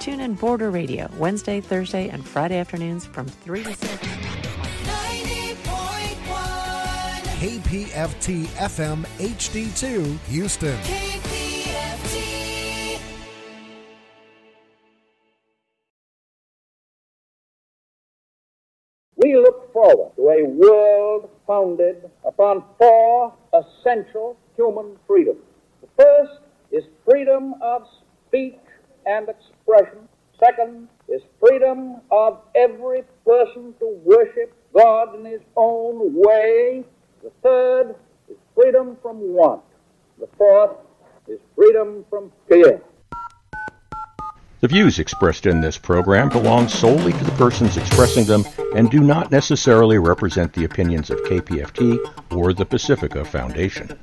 Tune in Border Radio, Wednesday, Thursday, and Friday afternoons from 3 to 6. 90.1 KPFT FM HD2 Houston. KPFT. We look forward to a world founded upon four essential human freedoms. The first is freedom of speech and expression. Second is freedom of every person to worship God in his own way. The third is freedom from want. The fourth is freedom from fear. The views expressed in this program belong solely to the persons expressing them and do not necessarily represent the opinions of KPFT or the Pacifica Foundation.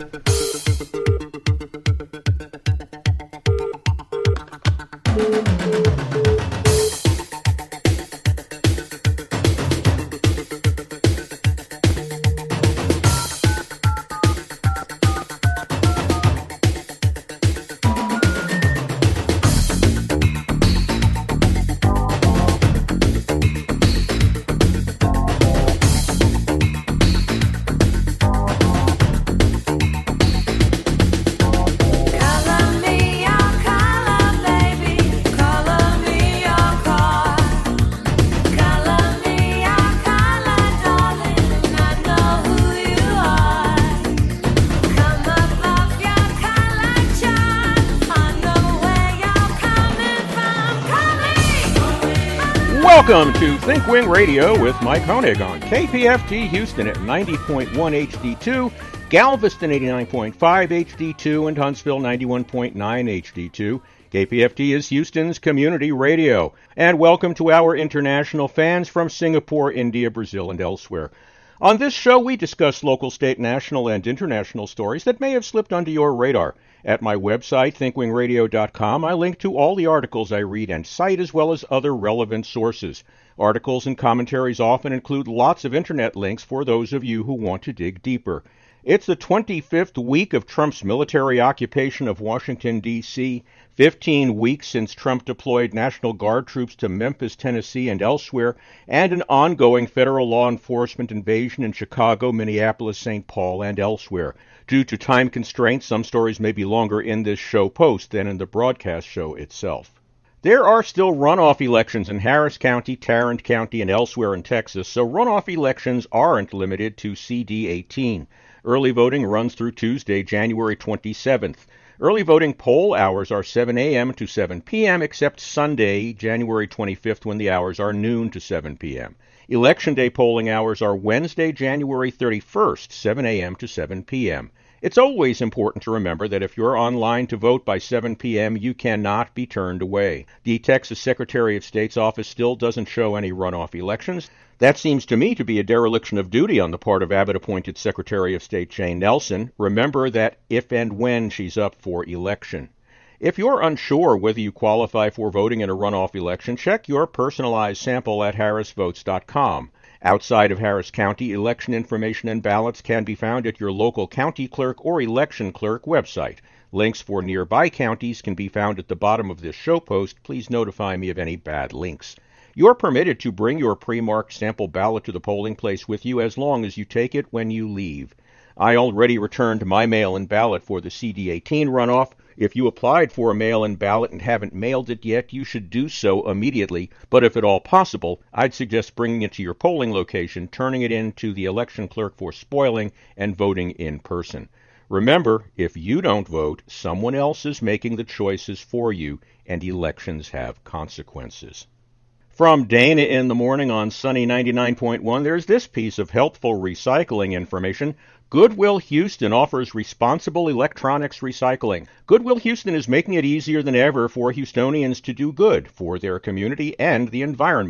Welcome to Think Wing Radio with Mike Honig on KPFT Houston at 90.1 HD2, Galveston 89.5 HD2, and Huntsville 91.9 HD2. KPFT is Houston's community radio. And welcome to our international fans from Singapore, India, Brazil, and elsewhere. On this show, we discuss local, state, national, and international stories that may have slipped under your radar. At my website, thinkwingradio.com, I link to all the articles I read and cite, as well as other relevant sources. Articles and commentaries often include lots of internet links for those of you who want to dig deeper. It's the 25th week of Trump's military occupation of Washington, D.C., 15 weeks since Trump deployed National Guard troops to Memphis, Tennessee, and elsewhere, and an ongoing federal law enforcement invasion in Chicago, Minneapolis, St. Paul, and elsewhere. Due to time constraints, some stories may be longer in this show post than in the broadcast show itself. There are still runoff elections in Harris County, Tarrant County, and elsewhere in Texas, so runoff elections aren't limited to CD18. Early voting runs through Tuesday, January 27th. Early voting poll hours are 7 a.m. to 7 p.m., except Sunday, January 25th, when the hours are noon to 7 p.m. Election Day polling hours are Wednesday, January 31st, 7 a.m. to 7 p.m. It's always important to remember that if you're online to vote by 7 p.m., you cannot be turned away. The Texas Secretary of State's office still doesn't show any runoff elections. That seems to me to be a dereliction of duty on the part of Abbott-appointed Secretary of State Jane Nelson. Remember that if and when she's up for election. If you're unsure whether you qualify for voting in a runoff election, check your personalized sample at harrisvotes.com. Outside of Harris County, election information and ballots can be found at your local county clerk or election clerk website. Links for nearby counties can be found at the bottom of this show post. Please notify me of any bad links. You're permitted to bring your pre-marked sample ballot to the polling place with you as long as you take it when you leave. I already returned my mail-in ballot for the CD18 runoff. If you applied for a mail-in ballot and haven't mailed it yet, you should do so immediately. But if at all possible, I'd suggest bringing it to your polling location, turning it in to the election clerk for spoiling, and voting in person. Remember, if you don't vote, someone else is making the choices for you, and elections have consequences. From Dana in the Morning on Sunny 99.1, there's this piece of helpful recycling information. Goodwill Houston offers responsible electronics recycling. Goodwill Houston is making it easier than ever for Houstonians to do good for their community and the environment.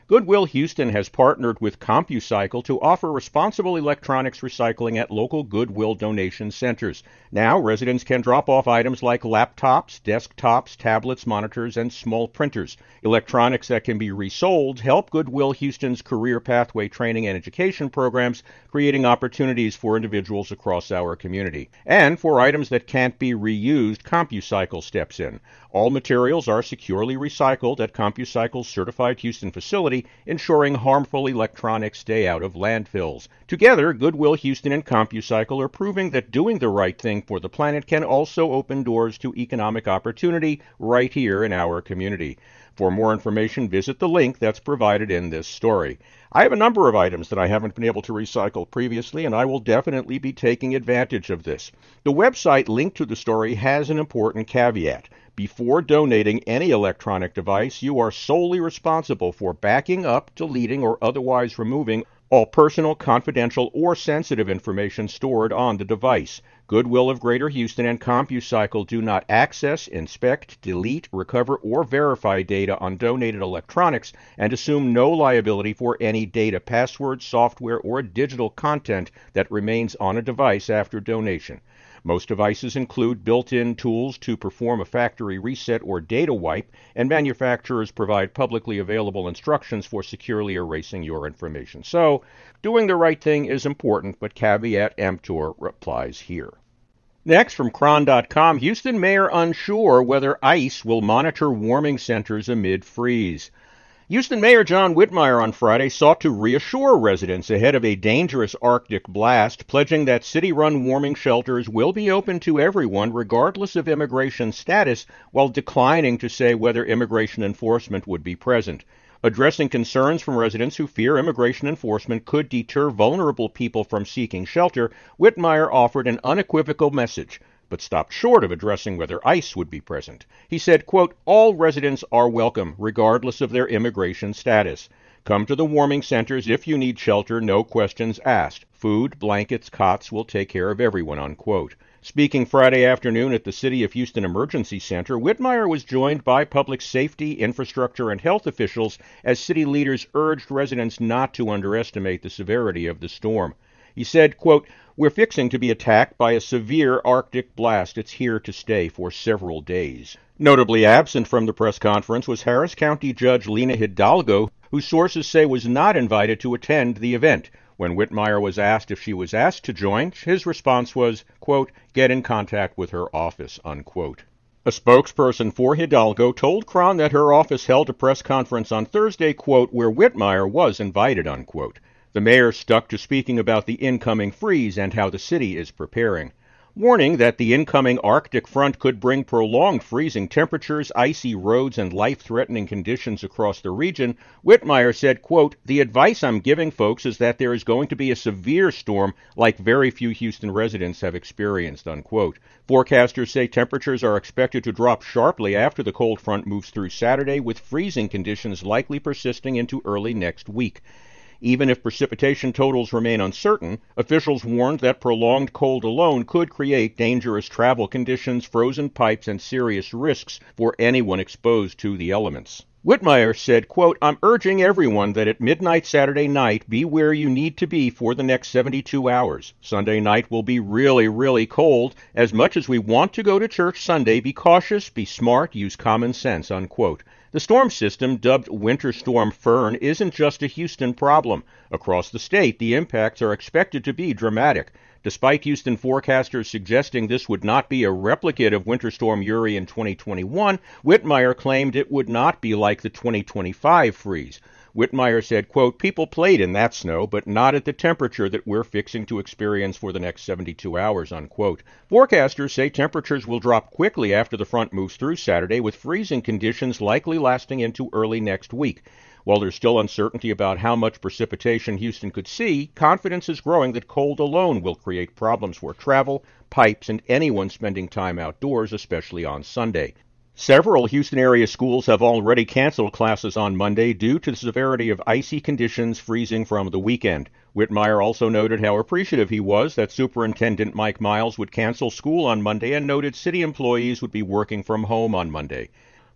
Goodwill Houston has partnered with CompuCycle to offer responsible electronics recycling at local Goodwill donation centers. Now, residents can drop off items like laptops, desktops, tablets, monitors, and small printers. Electronics that can be resold help Goodwill Houston's career pathway training and education programs, creating opportunities for individuals across our community. And for items that can't be reused, CompuCycle steps in. All materials are securely recycled at CompuCycle's certified Houston facility, ensuring harmful electronics stay out of landfills. Together, Goodwill Houston and CompuCycle are proving that doing the right thing for the planet can also open doors to economic opportunity right here in our community. For more information, visit the link that's provided in this story. I have a number of items that I haven't been able to recycle previously, and I will definitely be taking advantage of this. The website linked to the story has an important caveat. Before donating any electronic device, you are solely responsible for backing up, deleting, or otherwise removing all personal, confidential, or sensitive information stored on the device. Goodwill of Greater Houston and CompuCycle do not access, inspect, delete, recover, or verify data on donated electronics and assume no liability for any data, passwords, software, or digital content that remains on a device after donation. Most devices include built-in tools to perform a factory reset or data wipe, and manufacturers provide publicly available instructions for securely erasing your information. So, doing the right thing is important, but caveat emptor applies here. Next, from Chron.com, Houston mayor unsure whether ICE will monitor warming centers amid freeze. Houston Mayor John Whitmire on Friday sought to reassure residents ahead of a dangerous Arctic blast, pledging that city-run warming shelters will be open to everyone regardless of immigration status, while declining to say whether immigration enforcement would be present. Addressing concerns from residents who fear immigration enforcement could deter vulnerable people from seeking shelter, Whitmire offered an unequivocal message, but stopped short of addressing whether ICE would be present. He said, quote, "All residents are welcome, regardless of their immigration status. Come to the warming centers if you need shelter, no questions asked. Food, blankets, cots will take care of everyone," unquote. Speaking Friday afternoon at the City of Houston Emergency Center, Whitmire was joined by public safety, infrastructure, and health officials as city leaders urged residents not to underestimate the severity of the storm. He said, quote, "We're fixing to be attacked by a severe Arctic blast. It's here to stay for several days." Notably absent from the press conference was Harris County Judge Lena Hidalgo, who sources say was not invited to attend the event. When Whitmire was asked if she was asked to join, his response was, quote, "Get in contact with her office," unquote. A spokesperson for Hidalgo told Chron that her office held a press conference on Thursday, quote, "where Whitmire was invited," unquote. The mayor stuck to speaking about the incoming freeze and how the city is preparing. Warning that the incoming Arctic front could bring prolonged freezing temperatures, icy roads, and life-threatening conditions across the region, Whitmire said, quote, "The advice I'm giving folks is that there is going to be a severe storm like very few Houston residents have experienced," unquote. Forecasters say temperatures are expected to drop sharply after the cold front moves through Saturday, with freezing conditions likely persisting into early next week. Even if precipitation totals remain uncertain, officials warned that prolonged cold alone could create dangerous travel conditions, frozen pipes, and serious risks for anyone exposed to the elements. Whitmire said, quote, "I'm urging everyone that at midnight Saturday night be where you need to be for the next 72 hours. Sunday night will be really, really cold. As much as we want to go to church Sunday, be cautious, be smart, use common sense," unquote. The storm system, dubbed Winter Storm Fern, isn't just a Houston problem. Across the state, the impacts are expected to be dramatic. Despite Houston forecasters suggesting this would not be a replicate of Winter Storm Uri in 2021, Whitmire claimed it would not be like the 2025 freeze. Whitmire said, quote, "People played in that snow, but not at the temperature that we're fixing to experience for the next 72 hours, unquote. Forecasters say temperatures will drop quickly after the front moves through Saturday, with freezing conditions likely lasting into early next week. While there's still uncertainty about how much precipitation Houston could see, confidence is growing that cold alone will create problems for travel, pipes, and anyone spending time outdoors, especially on Sunday. Several Houston area schools have already canceled classes on Monday due to the severity of icy conditions freezing from the weekend. Whitmire also noted how appreciative he was that Superintendent Mike Miles would cancel school on Monday and noted city employees would be working from home on Monday.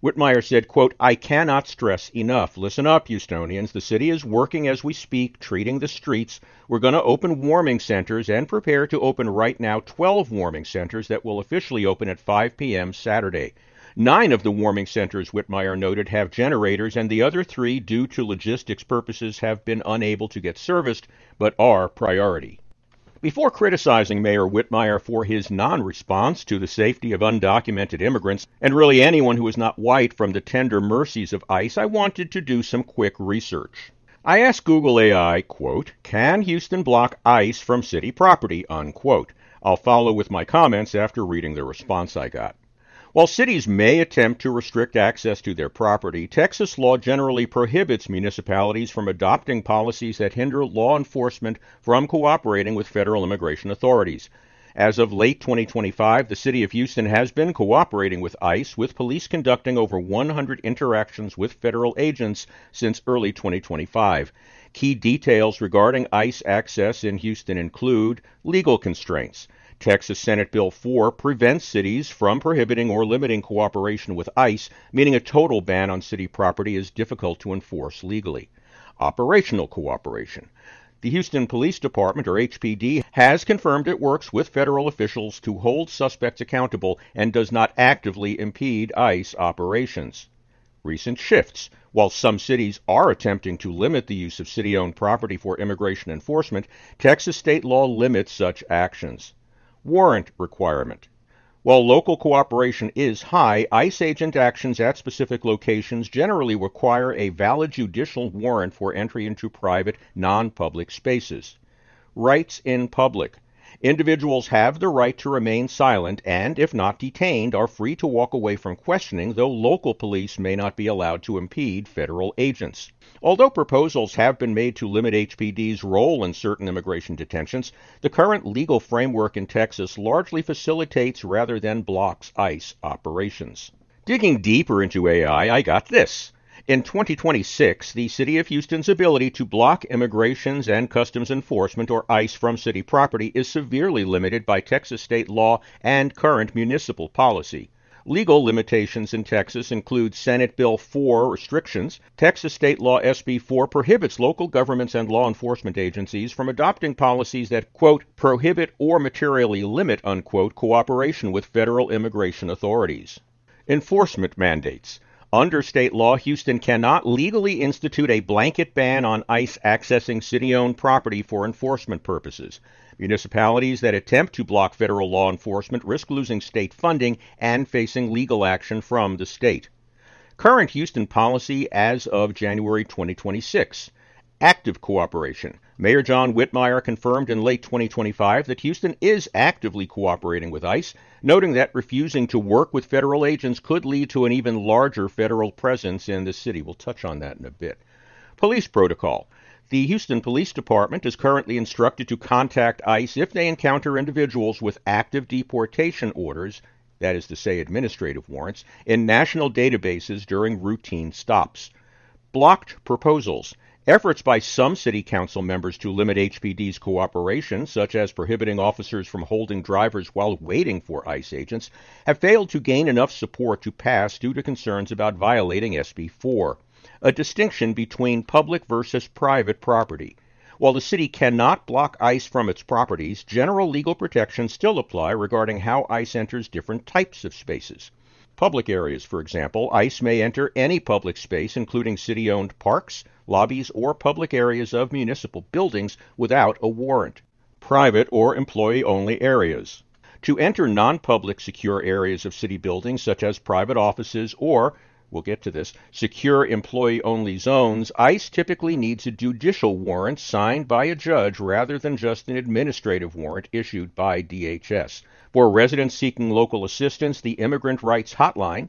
Whitmire said, quote, "I cannot stress enough. Listen up, Houstonians. The city is working as we speak, treating the streets. We're going to open warming centers and prepare to open right now 12 warming centers that will officially open at 5 p.m. Saturday. 9 of the warming centers, Whitmire noted, have generators, and the other 3, due to logistics purposes, have been unable to get serviced, but are priority." Before criticizing Mayor Whitmire for his non-response to the safety of undocumented immigrants, and really anyone who is not white, from the tender mercies of ICE, I wanted to do some quick research. I asked Google AI, quote, "Can Houston block ICE from city property?" unquote. I'll follow with my comments after reading the response I got. While cities may attempt to restrict access to their property, Texas law generally prohibits municipalities from adopting policies that hinder law enforcement from cooperating with federal immigration authorities. As of late 2025, the city of Houston has been cooperating with ICE, with police conducting over 100 interactions with federal agents since early 2025. Key details regarding ICE access in Houston include legal constraints. Texas Senate Bill 4 prevents cities from prohibiting or limiting cooperation with ICE, meaning a total ban on city property is difficult to enforce legally. Operational cooperation. The Houston Police Department, or HPD, has confirmed it works with federal officials to hold suspects accountable and does not actively impede ICE operations. Recent shifts. While some cities are attempting to limit the use of city-owned property for immigration enforcement, Texas state law limits such actions. Warrant requirement. While local cooperation is high, ICE agent actions at specific locations generally require a valid judicial warrant for entry into private, non-public spaces. Rights in public. Individuals have the right to remain silent and, if not detained, are free to walk away from questioning, though local police may not be allowed to impede federal agents. Although proposals have been made to limit HPD's role in certain immigration detentions, the current legal framework in Texas largely facilitates rather than blocks ICE operations. Digging deeper into AI, I got this. In 2026, the City of Houston's ability to block Immigrations and Customs Enforcement, or ICE, from city property is severely limited by Texas state law and current municipal policy. Legal limitations in Texas include Senate Bill 4 restrictions. Texas State Law SB 4 prohibits local governments and law enforcement agencies from adopting policies that, quote, "prohibit or materially limit," unquote, cooperation with federal immigration authorities. Enforcement mandates. Under state law, Houston cannot legally institute a blanket ban on ICE accessing city-owned property for enforcement purposes. Municipalities that attempt to block federal law enforcement risk losing state funding and facing legal action from the state. Current Houston policy as of January 2026. Active cooperation. Mayor John Whitmire confirmed in late 2025 that Houston is actively cooperating with ICE, noting that refusing to work with federal agents could lead to an even larger federal presence in the city. We'll touch on that in a bit. Police protocol. The Houston Police Department is currently instructed to contact ICE if they encounter individuals with active deportation orders, that is to say administrative warrants, in national databases during routine stops. Blocked proposals. Efforts by some city council members to limit HPD's cooperation, such as prohibiting officers from holding drivers while waiting for ICE agents, have failed to gain enough support to pass due to concerns about violating SB 4, a distinction between public versus private property. While the city cannot block ICE from its properties, general legal protections still apply regarding how ICE enters different types of spaces. Public areas, for example, ICE may enter any public space, including city-owned parks, lobbies, or public areas of municipal buildings without a warrant. Private or employee-only areas. To enter non-public secure areas of city buildings, such as private offices or, we'll get to this, secure employee-only zones, ICE typically needs a judicial warrant signed by a judge rather than just an administrative warrant issued by DHS. For residents seeking local assistance, the Immigrant Rights Hotline,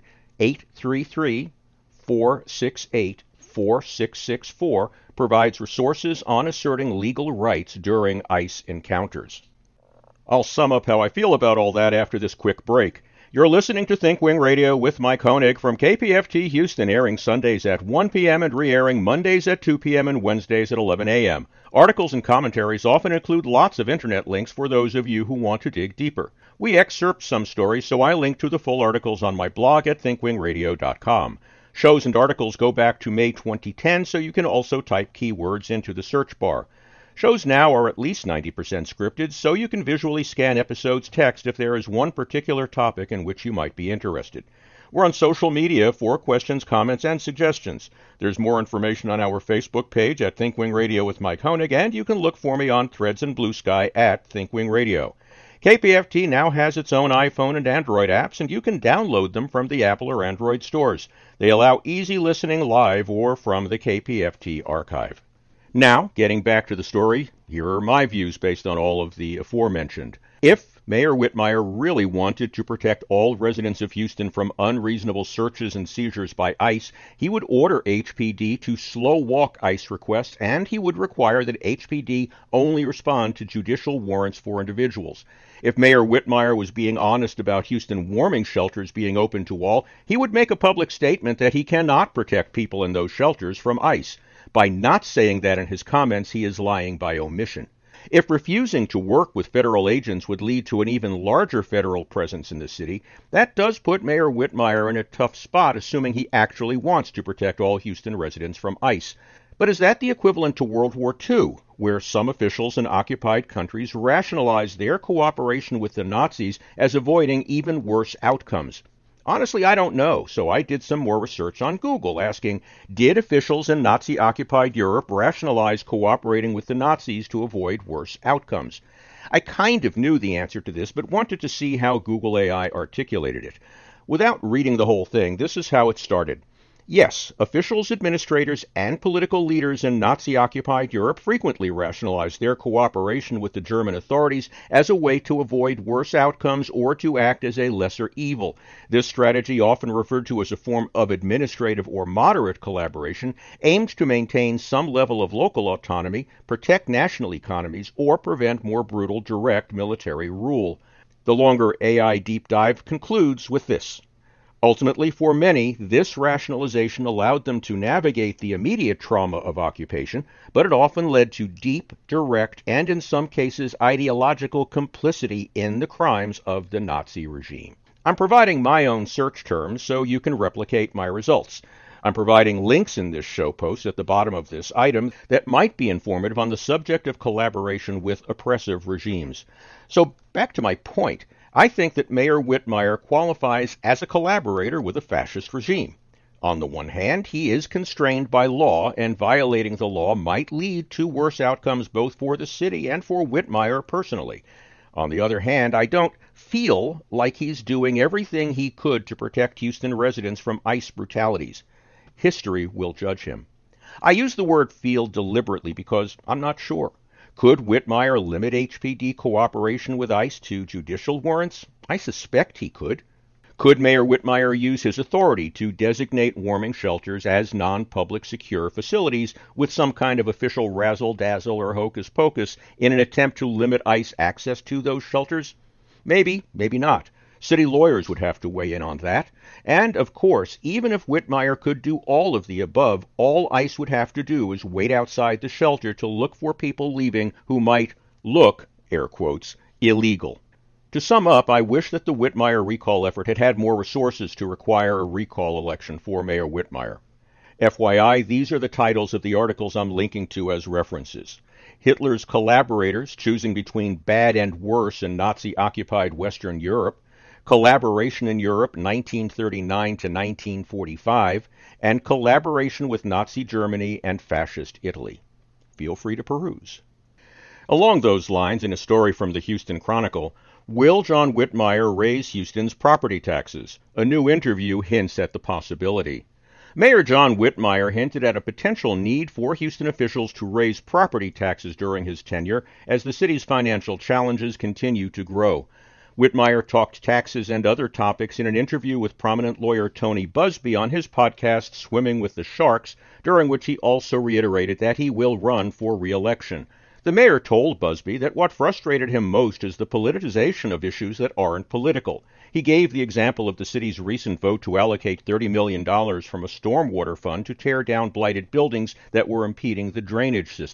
833-468-4664, provides resources on asserting legal rights during ICE encounters. I'll sum up how I feel about all that after this quick break. You're listening to Think Wing Radio with Mike Honig from KPFT Houston, airing Sundays at 1 p.m. and re-airing Mondays at 2 p.m. and Wednesdays at 11 a.m. Articles and commentaries often include lots of internet links for those of you who want to dig deeper. We excerpt some stories, so I link to the full articles on my blog at thinkwingradio.com. Shows and articles go back to May 2010, so you can also type keywords into the search bar. Shows now are at least 90% scripted, so you can visually scan episodes' text if there is one particular topic in which you might be interested. We're on social media for questions, comments, and suggestions. There's more information on our Facebook page at Thinkwing Radio with Mike Honig, and you can look for me on Threads and Blue Sky at Thinkwing Radio. KPFT now has its own iPhone and Android apps, and you can download them from the Apple or Android stores. They allow easy listening live or from the KPFT archive. Now, getting back to the story, here are my views based on all of the aforementioned. If Mayor Whitmire really wanted to protect all residents of Houston from unreasonable searches and seizures by ICE, he would order HPD to slow walk ICE requests, and he would require that HPD only respond to judicial warrants for individuals. If Mayor Whitmire was being honest about Houston warming shelters being open to all, he would make a public statement that he cannot protect people in those shelters from ICE. By not saying that in his comments, he is lying by omission. If refusing to work with federal agents would lead to an even larger federal presence in the city, that does put Mayor Whitmire in a tough spot, assuming he actually wants to protect all Houston residents from ICE. But is that the equivalent to World War II, where some officials in occupied countries rationalized their cooperation with the Nazis as avoiding even worse outcomes? Honestly, I don't know, so I did some more research on Google, asking, did officials in Nazi-occupied Europe rationalize cooperating with the Nazis to avoid worse outcomes? I kind of knew the answer to this, but wanted to see how Google AI articulated it. Without reading the whole thing, this is how it started. Yes, officials, administrators, and political leaders in Nazi-occupied Europe frequently rationalized their cooperation with the German authorities as a way to avoid worse outcomes or to act as a lesser evil. This strategy, often referred to as a form of administrative or moderate collaboration, aimed to maintain some level of local autonomy, protect national economies, or prevent more brutal direct military rule. The longer AI deep dive concludes with this. Ultimately, for many, this rationalization allowed them to navigate the immediate trauma of occupation, but it often led to deep, direct, and in some cases ideological complicity in the crimes of the Nazi regime. I'm providing my own search terms so you can replicate my results. I'm providing links in this show post at the bottom of this item that might be informative on the subject of collaboration with oppressive regimes. So back to my point. I think that Mayor Whitmire qualifies as a collaborator with a fascist regime. On the one hand, he is constrained by law, and violating the law might lead to worse outcomes both for the city and for Whitmire personally. On the other hand, I don't feel like he's doing everything he could to protect Houston residents from ICE brutalities. History will judge him. I use the word feel deliberately because I'm not sure. Could Whitmire limit HPD cooperation with ICE to judicial warrants? I suspect he could. Could Mayor Whitmire use his authority to designate warming shelters as non-public secure facilities with some kind of official razzle-dazzle or hocus-pocus in an attempt to limit ICE access to those shelters? Maybe, maybe not. City lawyers would have to weigh in on that. And, of course, even if Whitmire could do all of the above, all ICE would have to do is wait outside the shelter to look for people leaving who might look, air quotes, illegal. To sum up, I wish that the Whitmire recall effort had had more resources to require a recall election for Mayor Whitmire. FYI, these are the titles of the articles I'm linking to as references. Hitler's Collaborators, Choosing Between Bad and Worse in Nazi-Occupied Western Europe, Collaboration in Europe 1939 to 1945, and Collaboration with Nazi Germany and Fascist Italy. Feel free to peruse. Along those lines, in a story from the Houston Chronicle, will John Whitmire raise Houston's property taxes? A new interview hints at the possibility. Mayor John Whitmire hinted at a potential need for Houston officials to raise property taxes during his tenure as the city's financial challenges continue to grow. Whitmire talked taxes and other topics in an interview with prominent lawyer Tony Buzbee on his podcast Swimming with the Sharks, during which he also reiterated that he will run for re-election. The mayor told Buzbee that what frustrated him most is the politicization of issues that aren't political. He gave the example of the city's recent vote to allocate $30 million from a stormwater fund to tear down blighted buildings that were impeding the drainage system.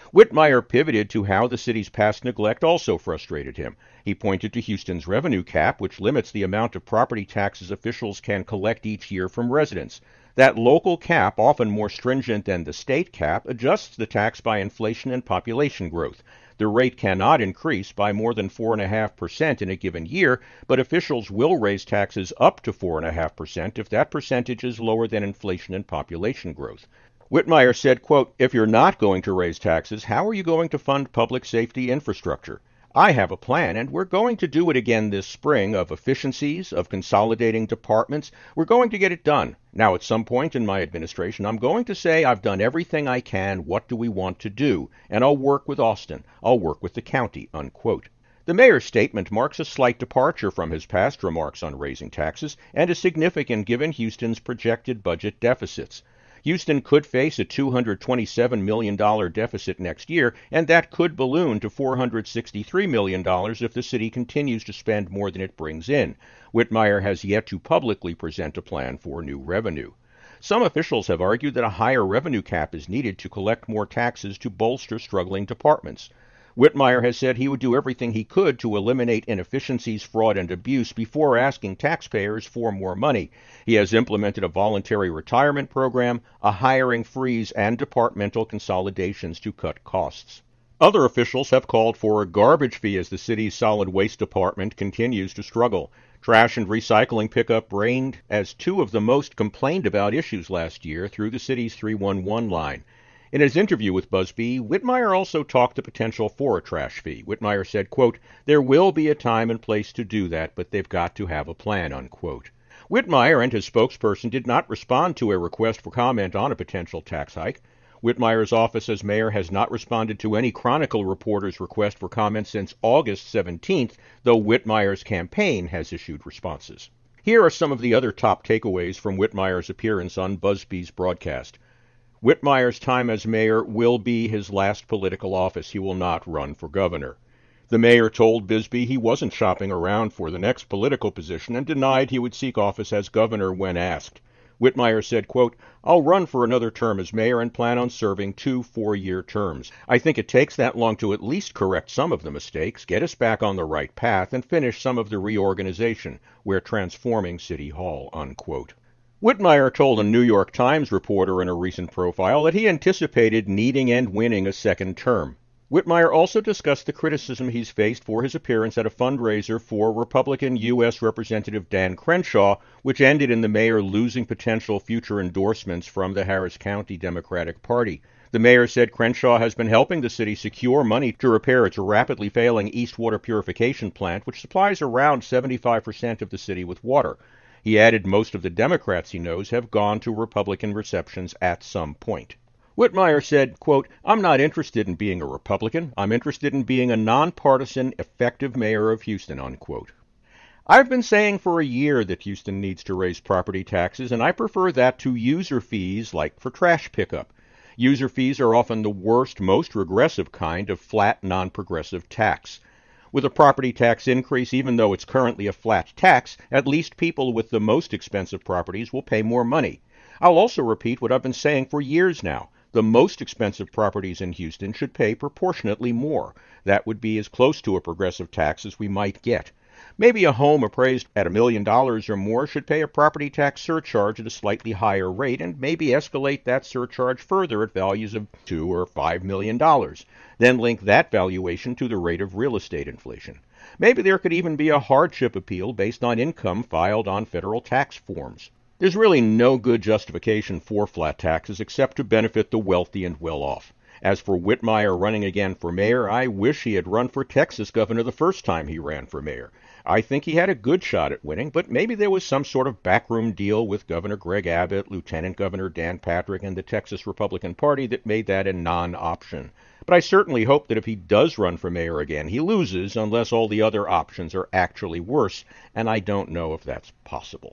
Whitmire pivoted to how the city's past neglect also frustrated him. He pointed to Houston's revenue cap, which limits the amount of property taxes officials can collect each year from residents. That local cap, often more stringent than the state cap, adjusts the tax by inflation and population growth. The rate cannot increase by more than 4.5% in a given year, but officials will raise taxes up to 4.5% if that percentage is lower than inflation and population growth. Whitmire said, quote, "If you're not going to raise taxes, how are you going to fund public safety infrastructure? I have a plan, and we're going to do it again this spring, of efficiencies, of consolidating departments. We're going to get it done. Now, at some point in my administration, I'm going to say I've done everything I can. What do we want to do? And I'll work with Austin. I'll work with the county," unquote. The mayor's statement marks a slight departure from his past remarks on raising taxes, and is significant given Houston's projected budget deficits. Houston could face a $227 million deficit next year, and that could balloon to $463 million if the city continues to spend more than it brings in. Whitmire has yet to publicly present a plan for new revenue. Some officials have argued that a higher revenue cap is needed to collect more taxes to bolster struggling departments. Whitmire has said he would do everything he could to eliminate inefficiencies, fraud, and abuse before asking taxpayers for more money. He has implemented a voluntary retirement program, a hiring freeze, and departmental consolidations to cut costs. Other officials have called for a garbage fee as the city's solid waste department continues to struggle. Trash and recycling pickup reigned as two of the most complained about issues last year through the city's 311 line. In his interview with Busbee, Whitmire also talked the potential for a trash fee. Whitmire said, quote, "There will be a time and place to do that, but they've got to have a plan," unquote. Whitmire and his spokesperson did not respond to a request for comment on a potential tax hike. Whitmire's office as mayor has not responded to any Chronicle reporter's request for comment since August 17th, though Whitmire's campaign has issued responses. Here are some of the other top takeaways from Whitmire's appearance on Busbee's broadcast. Whitmire's time as mayor will be his last political office. He will not run for governor. The mayor told Busbee he wasn't shopping around for the next political position and denied he would seek office as governor when asked. Whitmire said, quote, "I'll run for another term as mayor and plan on serving 2 4-year terms. I think it takes that long to at least correct some of the mistakes, get us back on the right path, and finish some of the reorganization. We're transforming City Hall," unquote. Whitmire told a New York Times reporter in a recent profile that he anticipated needing and winning a second term. Whitmire also discussed the criticism he's faced for his appearance at a fundraiser for Republican U.S. Representative Dan Crenshaw, which ended in the mayor losing potential future endorsements from the Harris County Democratic Party. The mayor said Crenshaw has been helping the city secure money to repair its rapidly failing East Water Purification Plant, which supplies around 75% of the city with water. He added most of the Democrats he knows have gone to Republican receptions at some point. Whitmire said, quote, "I'm not interested in being a Republican. I'm interested in being a nonpartisan, effective mayor of Houston," unquote. "I've been saying for a year that Houston needs to raise property taxes, and I prefer that to user fees like for trash pickup. User fees are often the worst, most regressive kind of flat, non-progressive tax. With a property tax increase, even though it's currently a flat tax, at least people with the most expensive properties will pay more money. I'll also repeat what I've been saying for years now. The most expensive properties in Houston should pay proportionately more. That would be as close to a progressive tax as we might get. Maybe a home appraised at $1 million or more should pay a property tax surcharge at a slightly higher rate, and maybe escalate that surcharge further at values of $2 or $5 million. Then link that valuation to the rate of real estate inflation. Maybe there could even be a hardship appeal based on income filed on federal tax forms. There's really no good justification for flat taxes except to benefit the wealthy and well-off. As for Whitmire running again for mayor, I wish he had run for Texas governor the first time he ran for mayor. I think he had a good shot at winning, but maybe there was some sort of backroom deal with Governor Greg Abbott, Lieutenant Governor Dan Patrick, and the Texas Republican Party that made that a non-option. But I certainly hope that if he does run for mayor again, he loses unless all the other options are actually worse, and I don't know if that's possible.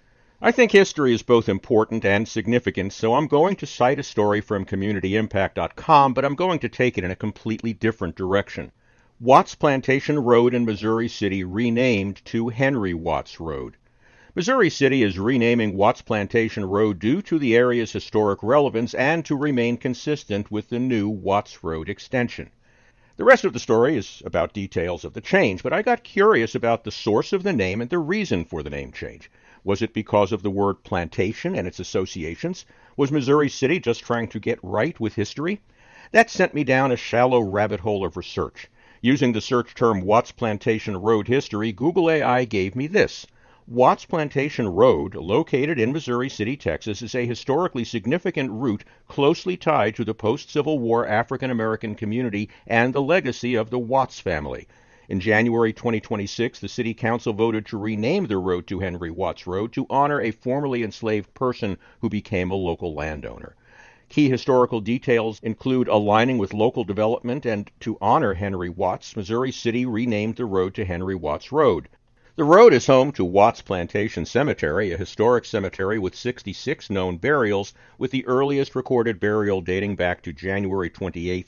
I think history is both important and significant, so I'm going to cite a story from CommunityImpact.com, but I'm going to take it in a completely different direction. Watts Plantation Road in Missouri City renamed to Henry Watts Road. Missouri City is renaming Watts Plantation Road due to the area's historic relevance and to remain consistent with the new Watts Road extension. The rest of the story is about details of the change, but I got curious about the source of the name and the reason for the name change. Was it because of the word plantation and its associations? Was Missouri City just trying to get right with history? That sent me down a shallow rabbit hole of research. Using the search term Watts Plantation Road history, Google AI gave me this. Watts Plantation Road, located in Missouri City, Texas, is a historically significant route closely tied to the post-Civil War African-American community and the legacy of the Watts family. In January 2026, the City Council voted to rename the road to Henry Watts Road to honor a formerly enslaved person who became a local landowner. Key historical details include aligning with local development, and to honor Henry Watts, Missouri City renamed the road to Henry Watts Road. The road is home to Watts Plantation Cemetery, a historic cemetery with 66 known burials, with the earliest recorded burial dating back to January 28,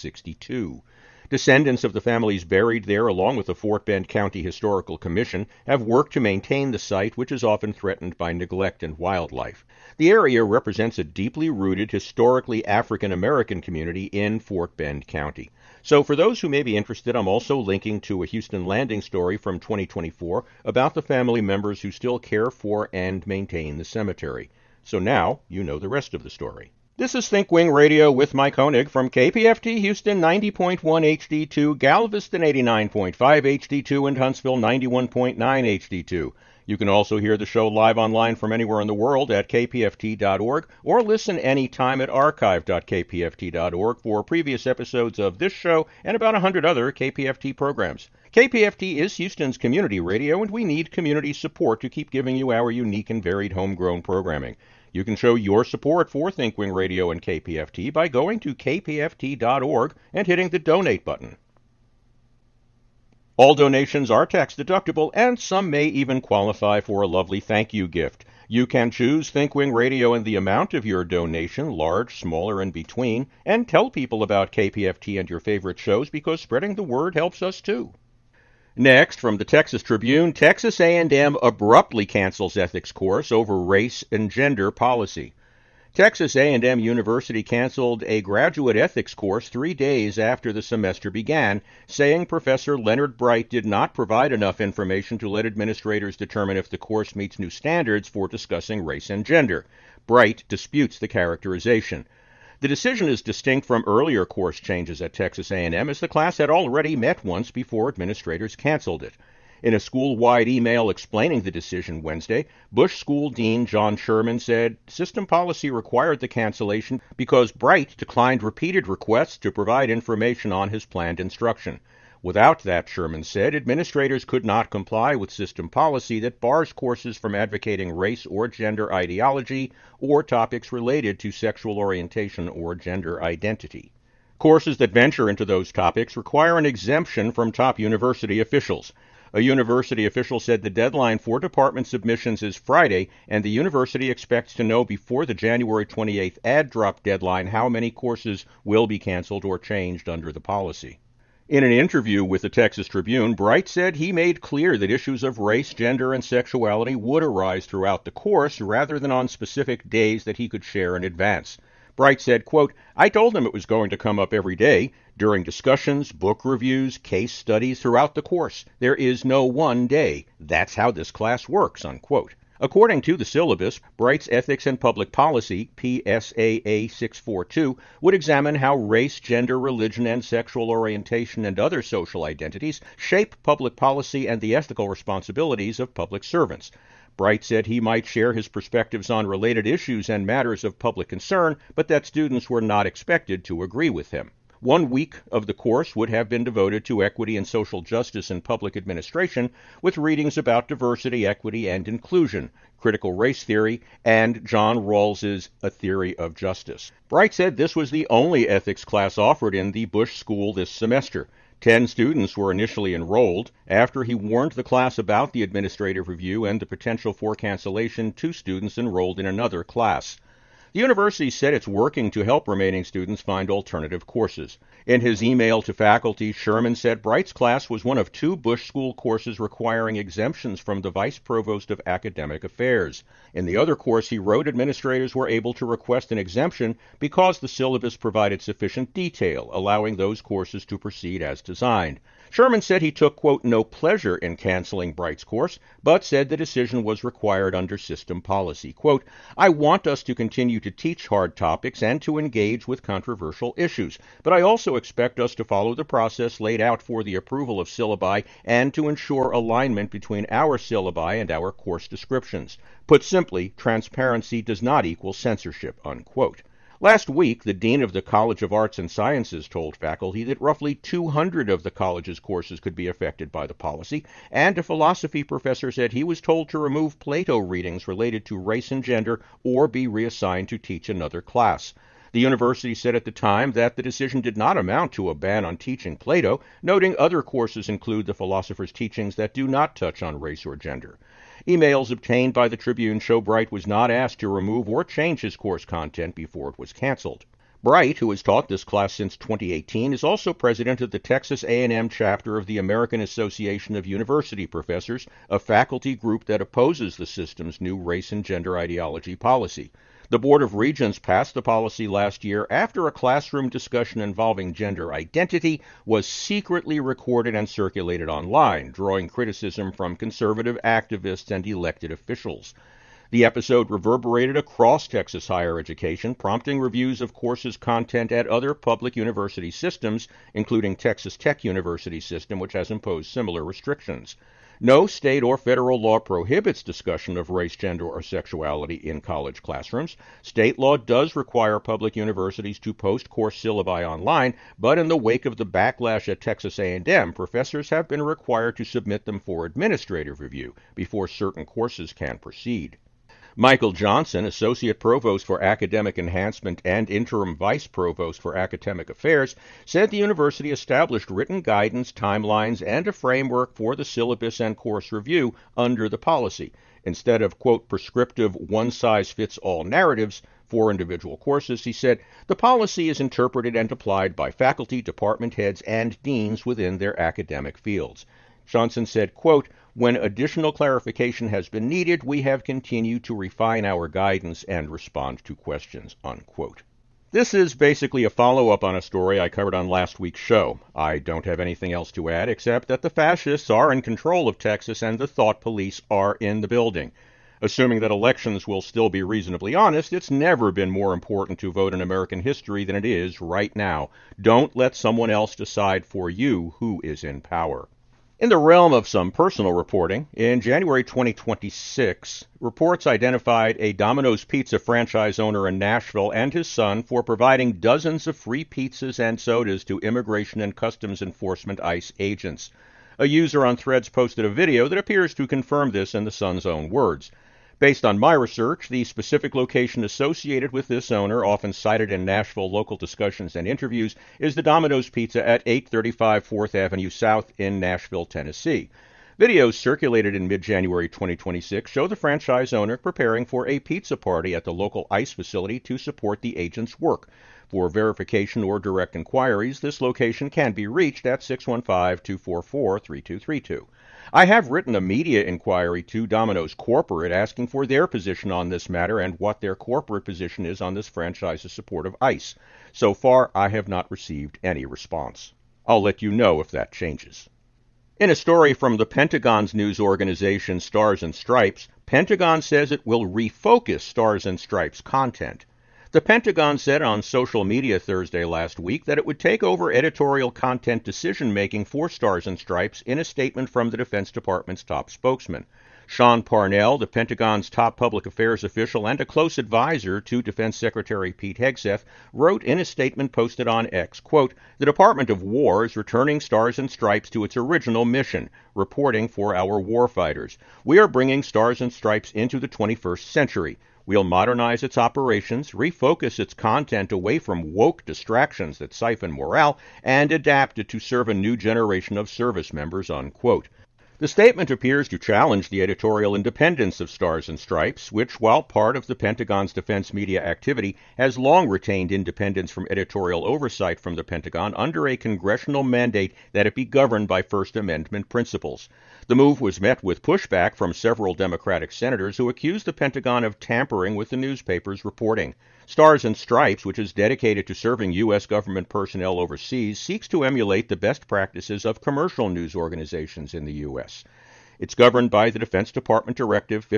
1862. Descendants of the families buried there, along with the Fort Bend County Historical Commission, have worked to maintain the site, which is often threatened by neglect and wildlife. The area represents a deeply rooted, historically African-American community in Fort Bend County. So for those who may be interested, I'm also linking to a Houston Landing story from 2024 about the family members who still care for and maintain the cemetery. So now you know the rest of the story. This is Think Wing Radio with Mike Honig from KPFT Houston 90.1 HD2, Galveston 89.5 HD2, and Huntsville 91.9 HD2. You can also hear the show live online from anywhere in the world at kpft.org, or listen anytime at archive.kpft.org for previous episodes of this show and about 100 other KPFT programs. KPFT is Houston's community radio, and we need community support to keep giving you our unique and varied homegrown programming. You can show your support for ThinkWing Radio and KPFT by going to kpft.org and hitting the donate button. All donations are tax-deductible, and some may even qualify for a lovely thank you gift. You can choose ThinkWing Radio and the amount of your donation, large, small, or in between, and tell people about KPFT and your favorite shows, because spreading the word helps us too. Next, from the Texas Tribune, Texas A&M abruptly cancels ethics course over race and gender policy. Texas A&M University canceled a graduate ethics course 3 days after the semester began, saying Professor Leonard Bright did not provide enough information to let administrators determine if the course meets new standards for discussing race and gender. Bright disputes the characterization. The decision is distinct from earlier course changes at Texas A&M, as the class had already met once before administrators canceled it. In a school-wide email explaining the decision Wednesday, Bush School Dean John Sherman said system policy required the cancellation because Bright declined repeated requests to provide information on his planned instruction. Without that, Sherman said, administrators could not comply with system policy that bars courses from advocating race or gender ideology or topics related to sexual orientation or gender identity. Courses that venture into those topics require an exemption from top university officials. A university official said the deadline for department submissions is Friday, and the university expects to know before the January 28th ad drop deadline how many courses will be canceled or changed under the policy. In an interview with the Texas Tribune, Bright said he made clear that issues of race, gender, and sexuality would arise throughout the course rather than on specific days that he could share in advance. Bright said, quote, "I told them it was going to come up every day, during discussions, book reviews, case studies throughout the course. There is no one day. That's how this class works," unquote. According to the syllabus, Bright's Ethics and Public Policy, PSAA 642, would examine how race, gender, religion, and sexual orientation and other social identities shape public policy and the ethical responsibilities of public servants. Bright said he might share his perspectives on related issues and matters of public concern, but that students were not expected to agree with him. 1 week of the course would have been devoted to equity and social justice in public administration, with readings about diversity, equity, and inclusion, critical race theory, and John Rawls's A Theory of Justice. Bright said this was the only ethics class offered in the Bush School this semester. 10 students were initially enrolled. After he warned the class about the administrative review and the potential for cancellation, 2 students enrolled in another class. The university said it's working to help remaining students find alternative courses. In his email to faculty, Sherman said Bright's class was one of 2 Bush School courses requiring exemptions from the Vice Provost of Academic Affairs. In the other course, he wrote, administrators were able to request an exemption because the syllabus provided sufficient detail, allowing those courses to proceed as designed. Sherman said he took, quote, no pleasure in canceling Bright's course, but said the decision was required under system policy. Quote, I want us to continue to teach hard topics and to engage with controversial issues, but I also expect us to follow the process laid out for the approval of syllabi and to ensure alignment between our syllabi and our course descriptions. Put simply, transparency does not equal censorship, unquote. Last week, the dean of the College of Arts and Sciences told faculty that roughly 200 of the college's courses could be affected by the policy, and a philosophy professor said he was told to remove Plato readings related to race and gender or be reassigned to teach another class. The university said at the time that the decision did not amount to a ban on teaching Plato, noting other courses include the philosopher's teachings that do not touch on race or gender. Emails obtained by the Tribune show Bright was not asked to remove or change his course content before it was canceled. Bright, who has taught this class since 2018, is also president of the Texas A&M chapter of the American Association of University Professors, a faculty group that opposes the system's new race and gender ideology policy. The Board of Regents passed the policy last year after a classroom discussion involving gender identity was secretly recorded and circulated online, drawing criticism from conservative activists and elected officials. The episode reverberated across Texas higher education, prompting reviews of courses' content at other public university systems, including Texas Tech University System, which has imposed similar restrictions. No state or federal law prohibits discussion of race, gender, or sexuality in college classrooms. State law does require public universities to post course syllabi online, but in the wake of the backlash at Texas A&M, professors have been required to submit them for administrative review before certain courses can proceed. Michael Johnson, Associate Provost for Academic Enhancement and Interim Vice Provost for Academic Affairs, said the university established written guidance, timelines, and a framework for the syllabus and course review under the policy. Instead of, quote, prescriptive one-size-fits-all narratives for individual courses, he said, the policy is interpreted and applied by faculty, department heads, and deans within their academic fields. Johnson said, quote, when additional clarification has been needed, we have continued to refine our guidance and respond to questions, unquote. This is basically a follow-up on a story I covered on last week's show. I don't have anything else to add except that the fascists are in control of Texas and the thought police are in the building. Assuming that elections will still be reasonably honest, it's never been more important to vote in American history than it is right now. Don't let someone else decide for you who is in power. In the realm of some personal reporting, in January 2026, reports identified a Domino's Pizza franchise owner in Nashville and his son for providing dozens of free pizzas and sodas to Immigration and Customs Enforcement ICE agents. A user on Threads posted a video that appears to confirm this in the son's own words. Based on my research, the specific location associated with this owner, often cited in Nashville local discussions and interviews, is the Domino's Pizza at 835 4th Avenue South in Nashville, Tennessee. Videos circulated in mid-January 2026 show the franchise owner preparing for a pizza party at the local ICE facility to support the agent's work. For verification or direct inquiries, this location can be reached at 615-244-3232. I have written a media inquiry to Domino's Corporate asking for their position on this matter and what their corporate position is on this franchise's support of ICE. So far, I have not received any response. I'll let you know if that changes. In a story from the Pentagon's news organization Stars and Stripes, Pentagon says it will refocus Stars and Stripes content. The Pentagon said on social media Thursday last week that it would take over editorial content decision-making for Stars and Stripes in a statement from the Defense Department's top spokesman. Sean Parnell, the Pentagon's top public affairs official and a close advisor to Defense Secretary Pete Hegseth, wrote in a statement posted on X, quote, the Department of War is returning Stars and Stripes to its original mission, reporting for our warfighters. We are bringing Stars and Stripes into the 21st century. We'll modernize its operations, refocus its content away from woke distractions that siphon morale, and adapt it to serve a new generation of service members, unquote. The statement appears to challenge the editorial independence of Stars and Stripes, which, while part of the Pentagon's defense media activity, has long retained independence from editorial oversight from the Pentagon under a congressional mandate that it be governed by First Amendment principles. The move was met with pushback from several Democratic senators who accused the Pentagon of tampering with the newspaper's reporting. Stars and Stripes, which is dedicated to serving U.S. government personnel overseas, seeks to emulate the best practices of commercial news organizations in the U.S. It's governed by the Defense Department Directive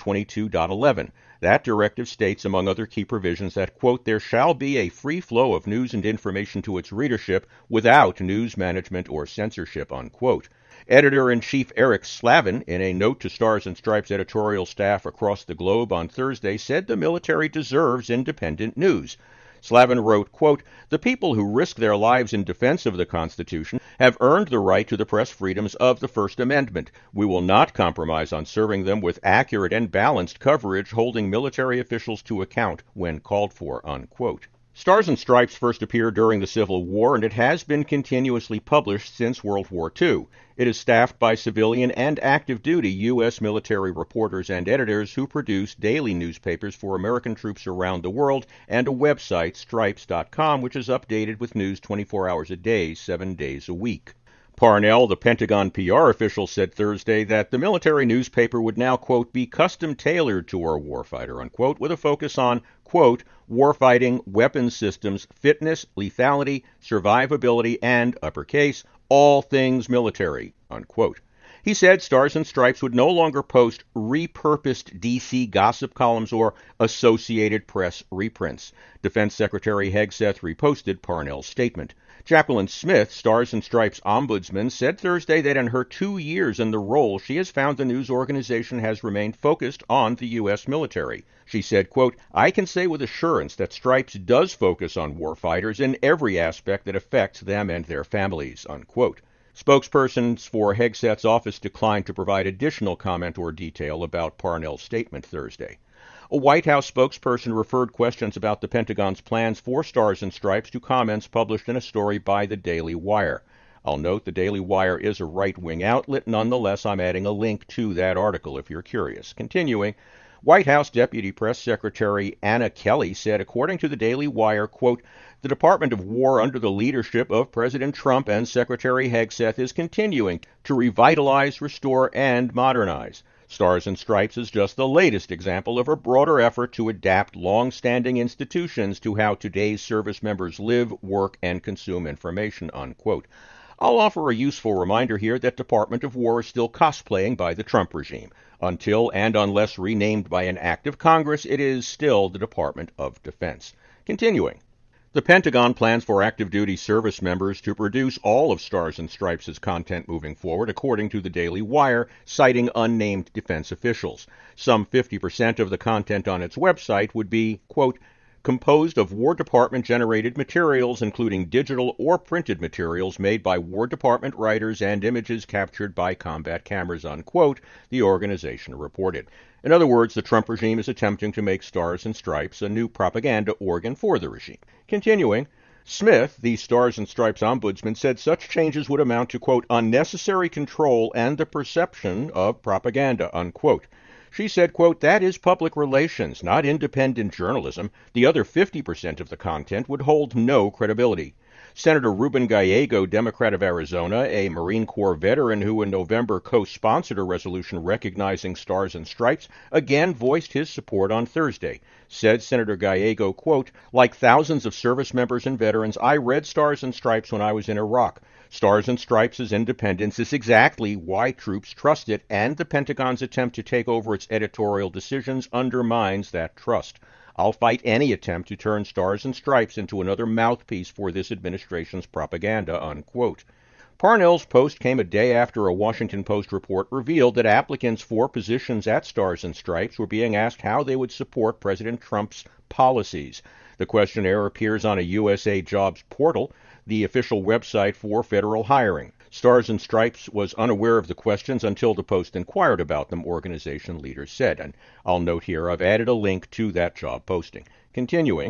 5122.11. That directive states, among other key provisions, that, quote, there shall be a free flow of news and information to its readership without news management or censorship, unquote. Editor-in-Chief Eric Slavin, in a note to Stars and Stripes editorial staff across the globe on Thursday, said the military deserves independent news. Slavin wrote, quote, the people who risk their lives in defense of the Constitution have earned the right to the press freedoms of the First Amendment. We will not compromise on serving them with accurate and balanced coverage, holding military officials to account when called for, unquote. Stars and Stripes first appeared during the Civil War, and it has been continuously published since World War II. It is staffed by civilian and active-duty U.S. military reporters and editors who produce daily newspapers for American troops around the world and a website, stripes.com, which is updated with news 24 hours a day, 7 days a week. Parnell, the Pentagon PR official, said Thursday that the military newspaper would now, quote, be custom-tailored to our warfighter, unquote, with a focus on, quote, warfighting, weapons systems, fitness, lethality, survivability, and, uppercase, all things military, unquote. He said Stars and Stripes would no longer post repurposed DC gossip columns or Associated Press reprints. Defense Secretary Hegseth reposted Parnell's statement. Jacqueline Smith, Stars and Stripes ombudsman, said Thursday that in her 2 years in the role, she has found the news organization has remained focused on the U.S. military. She said, quote, I can say with assurance that Stripes does focus on warfighters in every aspect that affects them and their families, unquote. Spokespersons for Hegseth's office declined to provide additional comment or detail about Parnell's statement Thursday. A White House spokesperson referred questions about the Pentagon's plans for Stars and Stripes to comments published in a story by the Daily Wire. I'll note the Daily Wire is a right-wing outlet. Nonetheless, I'm adding a link to that article if you're curious. Continuing, White House Deputy Press Secretary Anna Kelly said, according to the Daily Wire, quote, the Department of War under the leadership of President Trump and Secretary Hegseth is continuing to revitalize, restore, and modernize. Stars and Stripes is just the latest example of a broader effort to adapt long-standing institutions to how today's service members live, work, and consume information, unquote. I'll offer a useful reminder here that Department of War is still cosplaying by the Trump regime. Until and unless renamed by an act of Congress, it is still the Department of Defense. Continuing. The Pentagon plans for active duty service members to produce all of Stars and Stripes' content moving forward, according to the Daily Wire, citing unnamed defense officials. Some 50% of the content on its website would be, quote, composed of War Department-generated materials, including digital or printed materials made by War Department writers and images captured by combat cameras, unquote, the organization reported. In other words, the Trump regime is attempting to make Stars and Stripes a new propaganda organ for the regime. Continuing, Smith, the Stars and Stripes ombudsman, said such changes would amount to, quote, unnecessary control and the perception of propaganda, unquote. She said, quote, that is public relations, not independent journalism. The other 50% of the content would hold no credibility. Senator Ruben Gallego, Democrat of Arizona, a Marine Corps veteran who in November co-sponsored a resolution recognizing Stars and Stripes, again voiced his support on Thursday. Said Senator Gallego, quote, like thousands of service members and veterans, I read Stars and Stripes when I was in Iraq. Stars and Stripes' independence is exactly why troops trust it, and the Pentagon's attempt to take over its editorial decisions undermines that trust. I'll fight any attempt to turn Stars and Stripes into another mouthpiece for this administration's propaganda, unquote. Parnell's post came a day after a Washington Post report revealed that applicants for positions at Stars and Stripes were being asked how they would support President Trump's policies. The questionnaire appears on a USA Jobs portal, the official website for federal hiring. Stars and Stripes was unaware of the questions until the Post inquired about them, organization leaders said. And I'll note here I've added a link to that job posting. Continuing,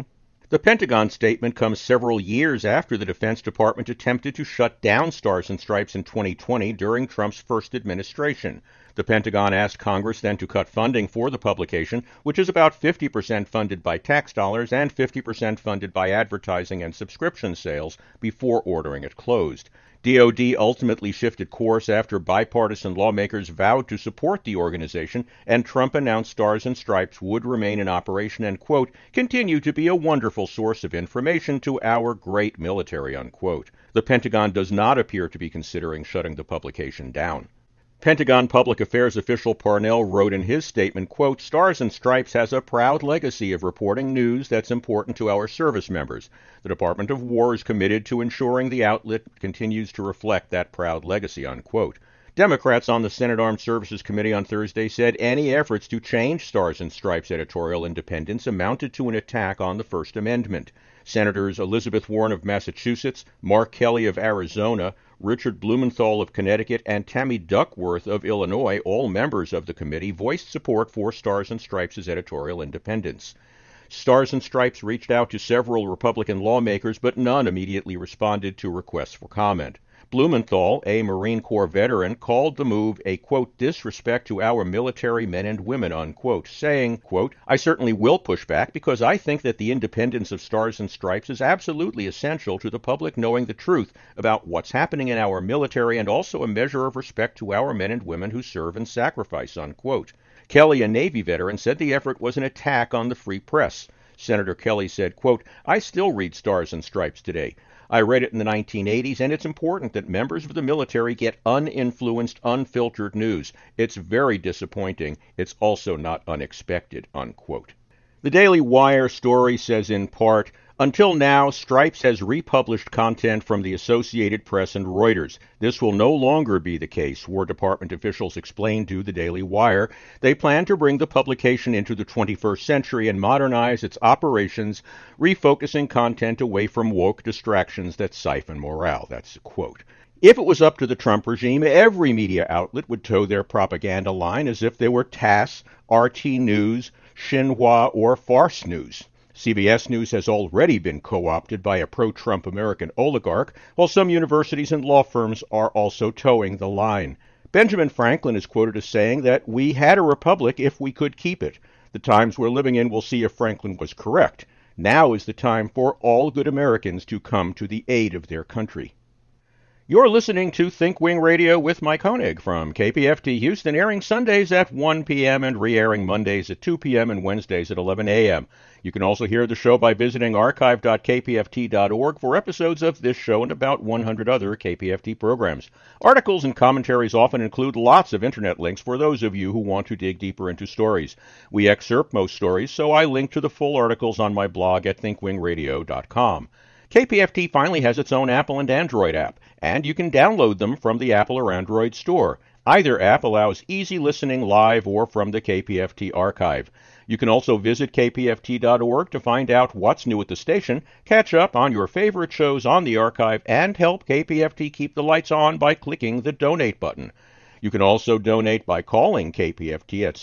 The Pentagon statement comes several years after the Defense Department attempted to shut down Stars and Stripes in 2020 during Trump's first administration. The Pentagon asked Congress then to cut funding for the publication, which is about 50% funded by tax dollars and 50% funded by advertising and subscription sales, before ordering it closed. DoD ultimately shifted course after bipartisan lawmakers vowed to support the organization, and Trump announced Stars and Stripes would remain in operation and, quote, continue to be a wonderful source of information to our great military, unquote. The Pentagon does not appear to be considering shutting the publication down. Pentagon Public Affairs official Parnell wrote in his statement, quote, Stars and Stripes has a proud legacy of reporting news that's important to our service members. The Department of War is committed to ensuring the outlet continues to reflect that proud legacy, unquote. Democrats on the Senate Armed Services Committee on Thursday said any efforts to change Stars and Stripes editorial independence amounted to an attack on the First Amendment. Senators Elizabeth Warren of Massachusetts, Mark Kelly of Arizona, Richard Blumenthal of Connecticut, and Tammy Duckworth of Illinois, all members of the committee, voiced support for Stars and Stripes' editorial independence. Stars and Stripes reached out to several Republican lawmakers, but none immediately responded to requests for comment. Blumenthal, a Marine Corps veteran, called the move a, quote, disrespect to our military men and women, unquote, saying, quote, I certainly will push back because I think that the independence of Stars and Stripes is absolutely essential to the public knowing the truth about what's happening in our military and also a measure of respect to our men and women who serve and sacrifice, unquote. Kelly, a Navy veteran, said the effort was an attack on the free press. Senator Kelly said, quote, I still read Stars and Stripes today. I read it in the 1980s, and it's important that members of the military get uninfluenced, unfiltered news. It's very disappointing. It's also not unexpected, unquote. The Daily Wire story says in part, until now, Stripes has republished content from the Associated Press and Reuters. This will no longer be the case, War Department officials explained to the Daily Wire. They plan to bring the publication into the 21st century and modernize its operations, refocusing content away from woke distractions that siphon morale. That's a quote. If it was up to the Trump regime, every media outlet would toe their propaganda line as if they were TASS, RT News, Xinhua, or Farce News. CBS News has already been co-opted by a pro-Trump American oligarch, while some universities and law firms are also towing the line. Benjamin Franklin is quoted as saying that we had a republic if we could keep it. The times we're living in will see if Franklin was correct. Now is the time for all good Americans to come to the aid of their country. You're listening to Think Wing Radio with Mike Honig from KPFT Houston, airing Sundays at 1 p.m. and re-airing Mondays at 2 p.m. and Wednesdays at 11 a.m. You can also hear the show by visiting archive.kpft.org for episodes of this show and about 100 other KPFT programs. Articles and commentaries often include lots of internet links for those of you who want to dig deeper into stories. We excerpt most stories, so I link to the full articles on my blog at thinkwingradio.com. KPFT finally has its own Apple and Android app, and you can download them from the Apple or Android store. Either app allows easy listening live or from the KPFT archive. You can also visit kpft.org to find out what's new at the station, catch up on your favorite shows on the archive, and help KPFT keep the lights on by clicking the donate button. You can also donate by calling KPFT at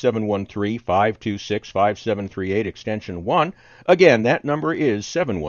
713-526-5738 extension 1. Again, that number is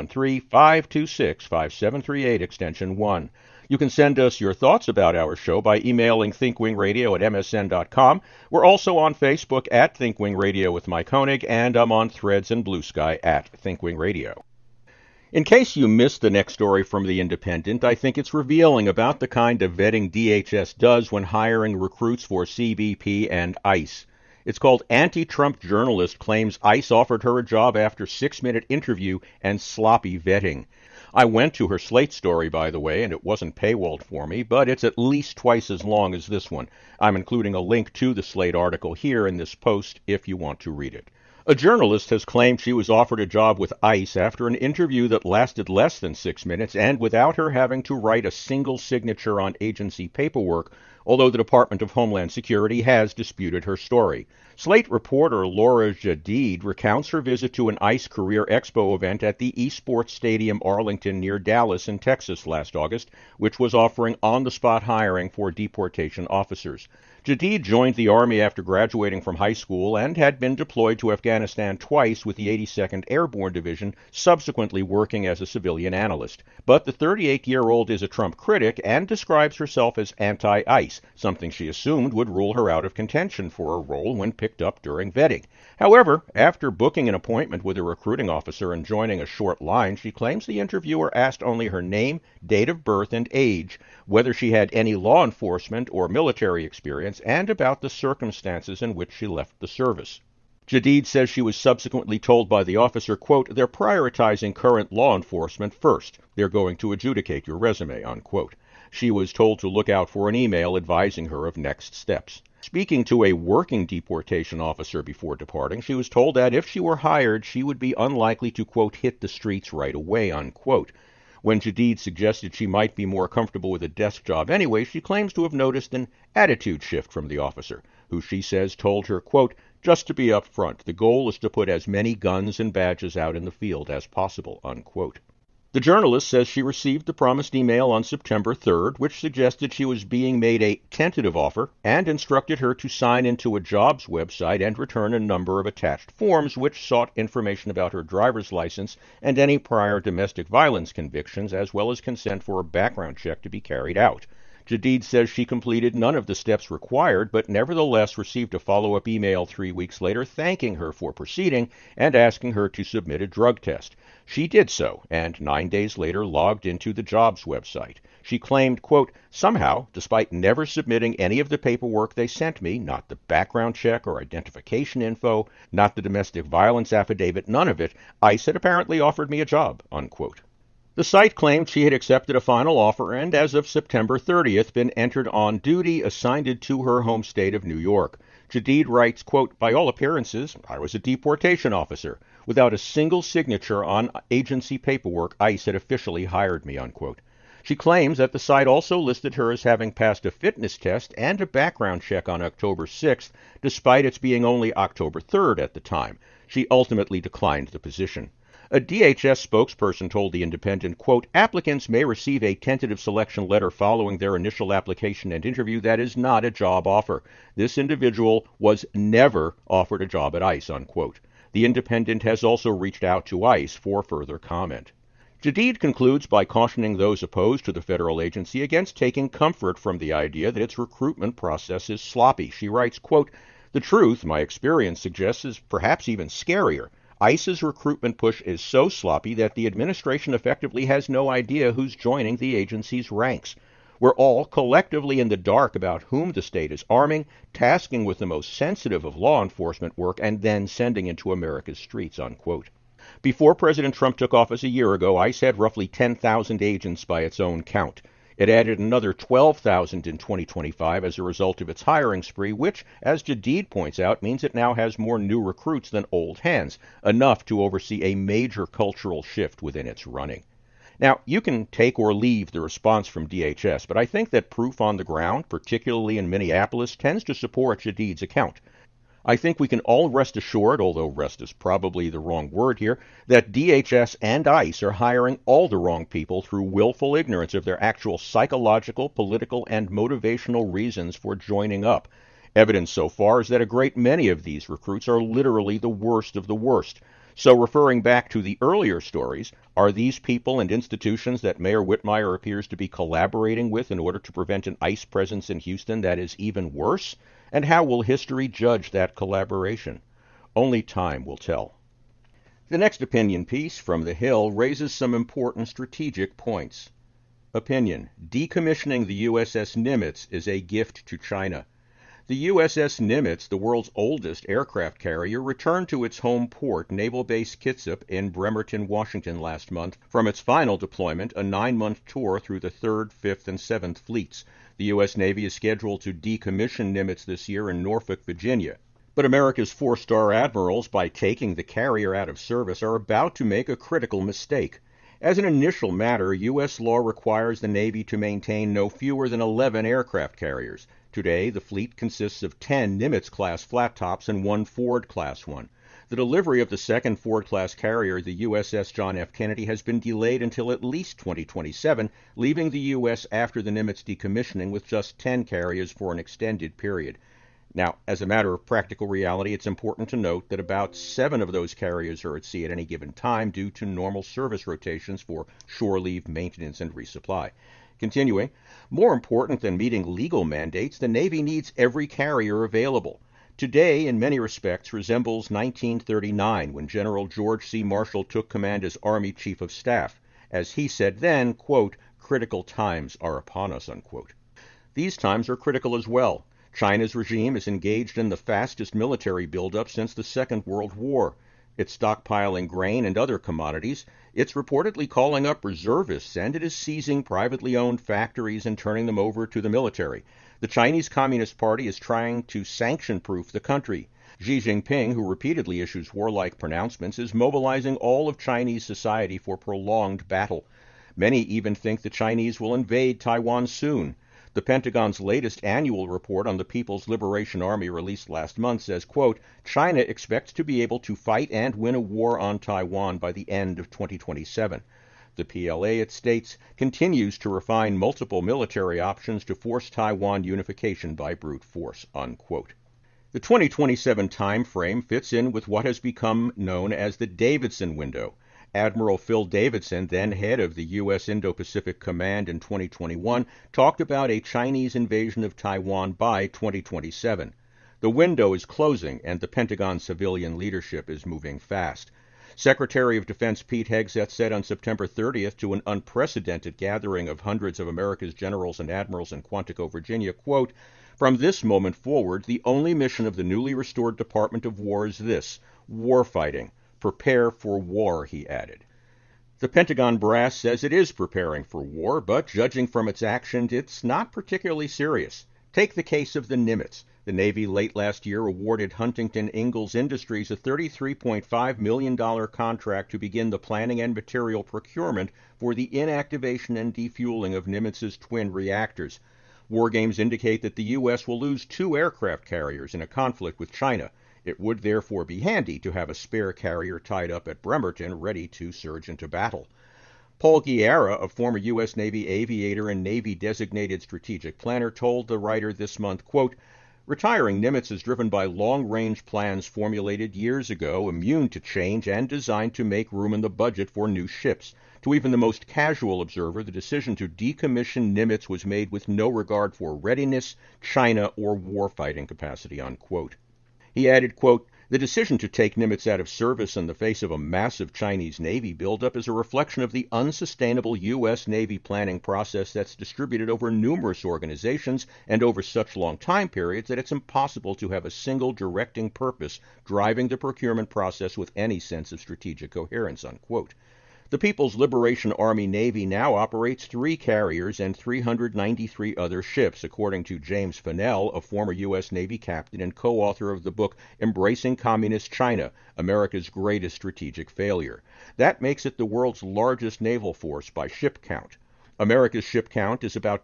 713-526-5738 extension 1. You can send us your thoughts about our show by emailing thinkwingradio@msn.com. We're also on Facebook at Thinkwing Radio with Mike Honig, and I'm on Threads and Blue Sky at Thinkwing Radio. In case you missed the next story from The Independent, I think it's revealing about the kind of vetting DHS does when hiring recruits for CBP and ICE. It's called Anti-Trump Journalist Claims ICE Offered Her a Job After 6-Minute Interview and Sloppy Vetting. I went to her Slate story, by the way, and it wasn't paywalled for me, but it's at least twice as long as this one. I'm including a link to the Slate article here in this post if you want to read it. A journalist has claimed she was offered a job with ICE after an interview that lasted less than 6 minutes and without her having to write a single signature on agency paperwork, although the Department of Homeland Security has disputed her story. Slate reporter Laura Jadid recounts her visit to an ICE Career Expo event at the Esports Stadium Arlington near Dallas in Texas last August, which was offering on-the-spot hiring for deportation officers. Jadid joined the Army after graduating from high school and had been deployed to Afghanistan twice with the 82nd Airborne Division, subsequently working as a civilian analyst. But the 38-year-old is a Trump critic and describes herself as anti-ICE, something she assumed would rule her out of contention for a role when picked up during vetting. However, after booking an appointment with a recruiting officer and joining a short line, she claims the interviewer asked only her name, date of birth, and age, whether she had any law enforcement or military experience, and about the circumstances in which she left the service. Jadid says she was subsequently told by the officer, quote, "They're prioritizing current law enforcement first. They're going to adjudicate your resume," unquote. She was told to look out for an email advising her of next steps. Speaking to a working deportation officer before departing, she was told that if she were hired, she would be unlikely to, quote, "hit the streets right away," unquote. When Jadid suggested she might be more comfortable with a desk job anyway, she claims to have noticed an attitude shift from the officer, who she says told her, quote, "Just to be up front, the goal is to put as many guns and badges out in the field as possible," unquote. The journalist says she received the promised email on September 3rd, which suggested she was being made a tentative offer and instructed her to sign into a jobs website and return a number of attached forms which sought information about her driver's license and any prior domestic violence convictions, as well as consent for a background check to be carried out. Jadid says she completed none of the steps required, but nevertheless received a follow-up email 3 weeks later thanking her for proceeding and asking her to submit a drug test. She did so, and 9 days later logged into the jobs website. She claimed, quote, "Somehow, despite never submitting any of the paperwork they sent me, not the background check or identification info, not the domestic violence affidavit, none of it, ICE had apparently offered me a job," unquote. The site claimed she had accepted a final offer and, as of September 30th, been entered on duty assigned to her home state of New York. Jadid writes, quote, "By all appearances, I was a deportation officer. Without a single signature on agency paperwork, ICE had officially hired me," unquote. She claims that the site also listed her as having passed a fitness test and a background check on October 6th, despite its being only October 3rd at the time. She ultimately declined the position. A DHS spokesperson told The Independent, quote, "Applicants may receive a tentative selection letter following their initial application and interview. That is not a job offer. This individual was never offered a job at ICE," unquote. The Independent has also reached out to ICE for further comment. Jadid concludes by cautioning those opposed to the federal agency against taking comfort from the idea that its recruitment process is sloppy. She writes, quote, "The truth, my experience suggests, is perhaps even scarier. ICE's recruitment push is so sloppy that the administration effectively has no idea who's joining the agency's ranks. We're all collectively in the dark about whom the state is arming, tasking with the most sensitive of law enforcement work, and then sending into America's streets," unquote. Before President Trump took office a year ago, ICE had roughly 10,000 agents by its own count. It added another 12,000 in 2025 as a result of its hiring spree, which, as Jadid points out, means it now has more new recruits than old hands, enough to oversee a major cultural shift within its running. Now, you can take or leave the response from DHS, but I think that proof on the ground, particularly in Minneapolis, tends to support Jadid's account. I think we can all rest assured, although rest is probably the wrong word here, that DHS and ICE are hiring all the wrong people through willful ignorance of their actual psychological, political, and motivational reasons for joining up. Evidence so far is that a great many of these recruits are literally the worst of the worst. So referring back to the earlier stories, are these people and institutions that Mayor Whitmire appears to be collaborating with in order to prevent an ICE presence in Houston that is even worse? And how will history judge that collaboration? Only time will tell. The next opinion piece from The Hill raises some important strategic points. Opinion: decommissioning the USS Nimitz is a gift to China. The USS Nimitz, the world's oldest aircraft carrier, returned to its home port, Naval Base Kitsap in Bremerton, Washington last month from its final deployment, a 9-month tour through the 3rd, 5th, and 7th Fleets. The U.S. Navy is scheduled to decommission Nimitz this year in Norfolk, Virginia. But America's 4-star admirals, by taking the carrier out of service, are about to make a critical mistake. As an initial matter, U.S. law requires the Navy to maintain no fewer than 11 aircraft carriers. Today, the fleet consists of 10 Nimitz-class flat tops and 1 Ford-class one. The delivery of the second Ford-class carrier, the USS John F. Kennedy, has been delayed until at least 2027, leaving the U.S. after the Nimitz decommissioning with just 10 carriers for an extended period. Now, as a matter of practical reality, it's important to note that about 7 of those carriers are at sea at any given time due to normal service rotations for shore leave, maintenance, and resupply. Continuing, more important than meeting legal mandates, the Navy needs every carrier available. Today, in many respects, resembles 1939, when General George C. Marshall took command as Army Chief of Staff. As he said then, quote, "Critical times are upon us," unquote. These times are critical as well. China's regime is engaged in the fastest military buildup since the Second World War. It's stockpiling grain and other commodities. It's reportedly calling up reservists, and it is seizing privately owned factories and turning them over to the military. The Chinese Communist Party is trying to sanction-proof the country. Xi Jinping, who repeatedly issues warlike pronouncements, is mobilizing all of Chinese society for prolonged battle. Many even think the Chinese will invade Taiwan soon. The Pentagon's latest annual report on the People's Liberation Army released last month says, quote, China expects to be able to fight and win a war on Taiwan by the end of 2027. The PLA, it states, continues to refine multiple military options to force Taiwan unification by brute force, unquote. The 2027 time frame fits in with what has become known as the Davidson window. Admiral Phil Davidson, then head of the U.S. Indo-Pacific Command in 2021, talked about a Chinese invasion of Taiwan by 2027. The window is closing, and the Pentagon civilian leadership is moving fast. Secretary of Defense Pete Hegseth said on September 30th to an unprecedented gathering of hundreds of America's generals and admirals in Quantico, Virginia, quote, "From this moment forward, the only mission of the newly restored Department of War is this, warfighting. Prepare for war," he added. The Pentagon brass says it is preparing for war, but judging from its actions, it's not particularly serious. Take the case of the Nimitz. The Navy late last year awarded Huntington Ingalls Industries a $33.5 million contract to begin the planning and material procurement for the inactivation and defueling of Nimitz's twin reactors. War games indicate that the U.S. will lose 2 aircraft carriers in a conflict with China. It would therefore be handy to have a spare carrier tied up at Bremerton ready to surge into battle. Paul Guerra, a former U.S. Navy aviator and Navy-designated strategic planner, told the writer this month, quote, "Retiring Nimitz is driven by long-range plans formulated years ago, immune to change and designed to make room in the budget for new ships. To even the most casual observer, the decision to decommission Nimitz was made with no regard for readiness, China, or warfighting capacity," unquote. He added, quote, "The decision to take Nimitz out of service in the face of a massive Chinese Navy buildup is a reflection of the unsustainable U.S. Navy planning process that's distributed over numerous organizations and over such long time periods that it's impossible to have a single directing purpose driving the procurement process with any sense of strategic coherence," unquote. The People's Liberation Army Navy now operates 3 carriers and 393 other ships, according to James Fennell, a former U.S. Navy captain and co-author of the book Embracing Communist China, America's Greatest Strategic Failure. That makes it the world's largest naval force by ship count. America's ship count is about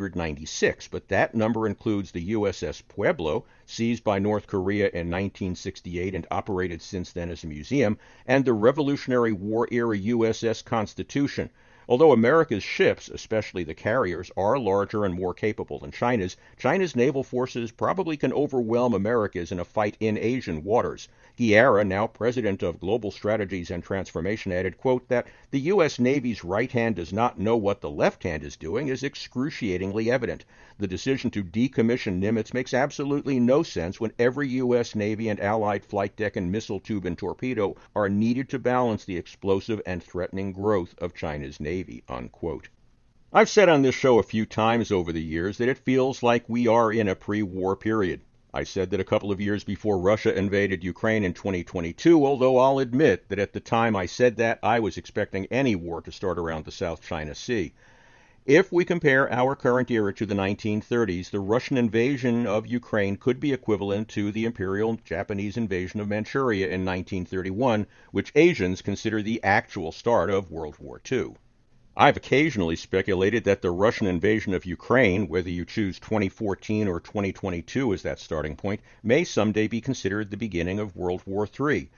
296, but that number includes the USS Pueblo, seized by North Korea in 1968 and operated since then as a museum, and the Revolutionary War-era USS Constitution. Although America's ships, especially the carriers, are larger and more capable than China's, China's naval forces probably can overwhelm America's in a fight in Asian waters. Guerra, now president of Global Strategies and Transformation, added, quote, that the U.S. Navy's right hand does not know what the left hand is doing is excruciatingly evident. The decision to decommission Nimitz makes absolutely no sense when every U.S. Navy and Allied flight deck and missile tube and torpedo are needed to balance the explosive and threatening growth of China's Navy, unquote. I've said on this show a few times over the years that it feels like we are in a pre-war period. I said that a couple of years before Russia invaded Ukraine in 2022, although I'll admit that at the time I said that, I was expecting any war to start around the South China Sea. If we compare our current era to the 1930s, the Russian invasion of Ukraine could be equivalent to the Imperial Japanese invasion of Manchuria in 1931, which Asians consider the actual start of World War II. I've occasionally speculated that the Russian invasion of Ukraine, whether you choose 2014 or 2022 as that starting point, may someday be considered the beginning of World War III.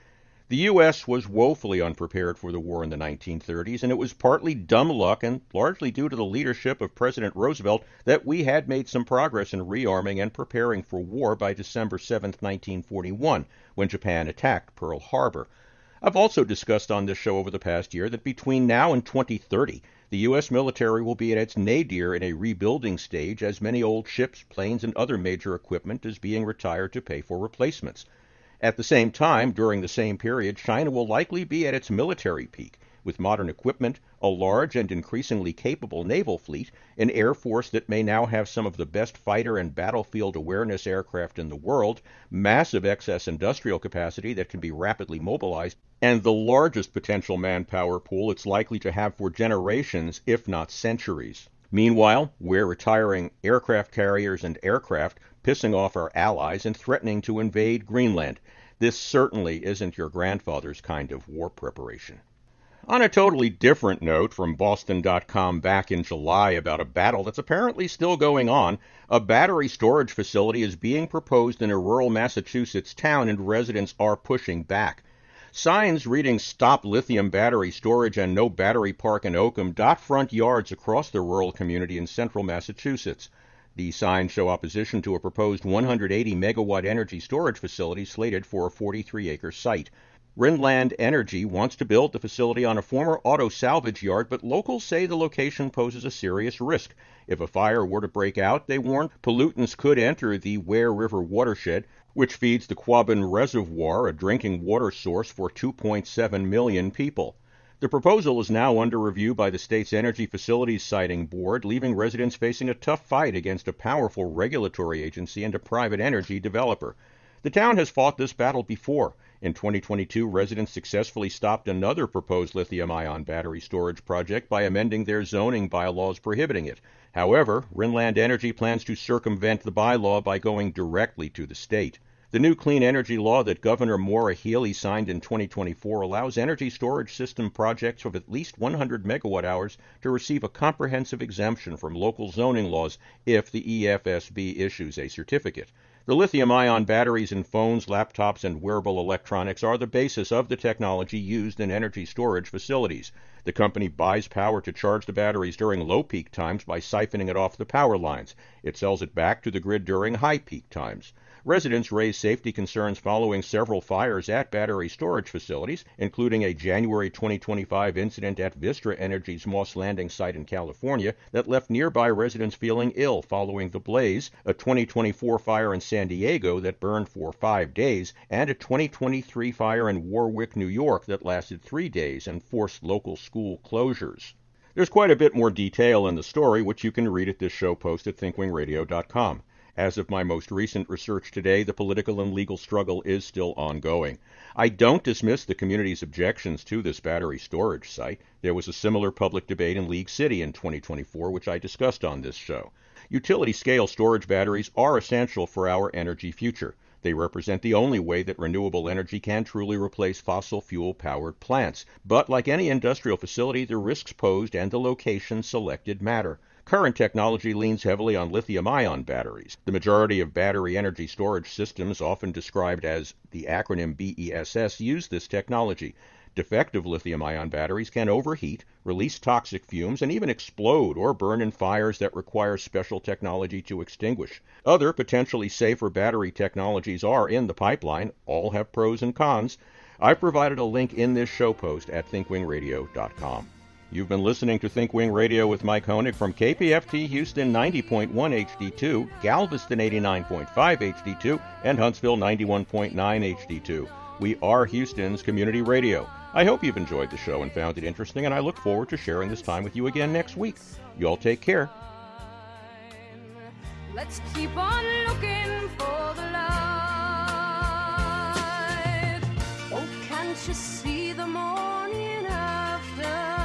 The U.S. was woefully unprepared for the war in the 1930s, and it was partly dumb luck and largely due to the leadership of President Roosevelt that we had made some progress in rearming and preparing for war by December 7, 1941, when Japan attacked Pearl Harbor. I've also discussed on this show over the past year that between now and 2030, the U.S. military will be at its nadir in a rebuilding stage as many old ships, planes, and other major equipment is being retired to pay for replacements. At the same time, during the same period, China will likely be at its military peak, with modern equipment, a large and increasingly capable naval fleet, an air force that may now have some of the best fighter and battlefield awareness aircraft in the world, massive excess industrial capacity that can be rapidly mobilized, and the largest potential manpower pool it's likely to have for generations, if not centuries. Meanwhile, we're retiring aircraft carriers and aircraft, pissing off our allies and threatening to invade Greenland. This certainly isn't your grandfather's kind of war preparation. On a totally different note from Boston.com back in July about a battle that's apparently still going on, a battery storage facility is being proposed in a rural Massachusetts town and residents are pushing back. Signs reading "Stop Lithium Battery Storage" and "No Battery Park in Oakham" dot front yards across the rural community in central Massachusetts. The signs show opposition to a proposed 180-megawatt energy storage facility slated for a 43-acre site. Rhineland Energy wants to build the facility on a former auto salvage yard, but locals say the location poses a serious risk. If a fire were to break out, they warn pollutants could enter the Ware River watershed, which feeds the Quabbin Reservoir, a drinking water source for 2.7 million people. The proposal is now under review by the state's Energy Facilities Siting Board, leaving residents facing a tough fight against a powerful regulatory agency and a private energy developer. The town has fought this battle before. In 2022, residents successfully stopped another proposed lithium-ion battery storage project by amending their zoning bylaws prohibiting it. However, Rhineland Energy plans to circumvent the bylaw by going directly to the state. The new clean energy law that Governor Maura Healey signed in 2024 allows energy storage system projects of at least 100 megawatt hours to receive a comprehensive exemption from local zoning laws if the EFSB issues a certificate. The lithium-ion batteries in phones, laptops, and wearable electronics are the basis of the technology used in energy storage facilities. The company buys power to charge the batteries during low peak times by siphoning it off the power lines. It sells it back to the grid during high peak times. Residents raised safety concerns following several fires at battery storage facilities, including a January 2025 incident at Vistra Energy's Moss Landing site in California that left nearby residents feeling ill following the blaze, a 2024 fire in San Diego that burned for 5 days, and a 2023 fire in Warwick, New York that lasted 3 days and forced local school closures. There's quite a bit more detail in the story, which you can read at this show post at thinkwingradio.com. As of my most recent research today, the political and legal struggle is still ongoing. I don't dismiss the community's objections to this battery storage site. There was a similar public debate in League City in 2024, which I discussed on this show. Utility-scale storage batteries are essential for our energy future. They represent the only way that renewable energy can truly replace fossil fuel-powered plants. But like any industrial facility, the risks posed and the location selected matter. Current technology leans heavily on lithium-ion batteries. The majority of battery energy storage systems, often described as the acronym BESS, use this technology. Defective lithium-ion batteries can overheat, release toxic fumes, and even explode or burn in fires that require special technology to extinguish. Other potentially safer battery technologies are in the pipeline. All have pros and cons. I've provided a link in this show post at thinkwingradio.com. You've been listening to Think Wing Radio with Mike Honig from KPFT Houston 90.1 HD2, Galveston 89.5 HD2, and Huntsville 91.9 HD2. We are Houston's community radio. I hope you've enjoyed the show and found it interesting, and I look forward to sharing this time with you again next week. You all take care. Let's keep on looking for the light. Oh, can't you see the morning after?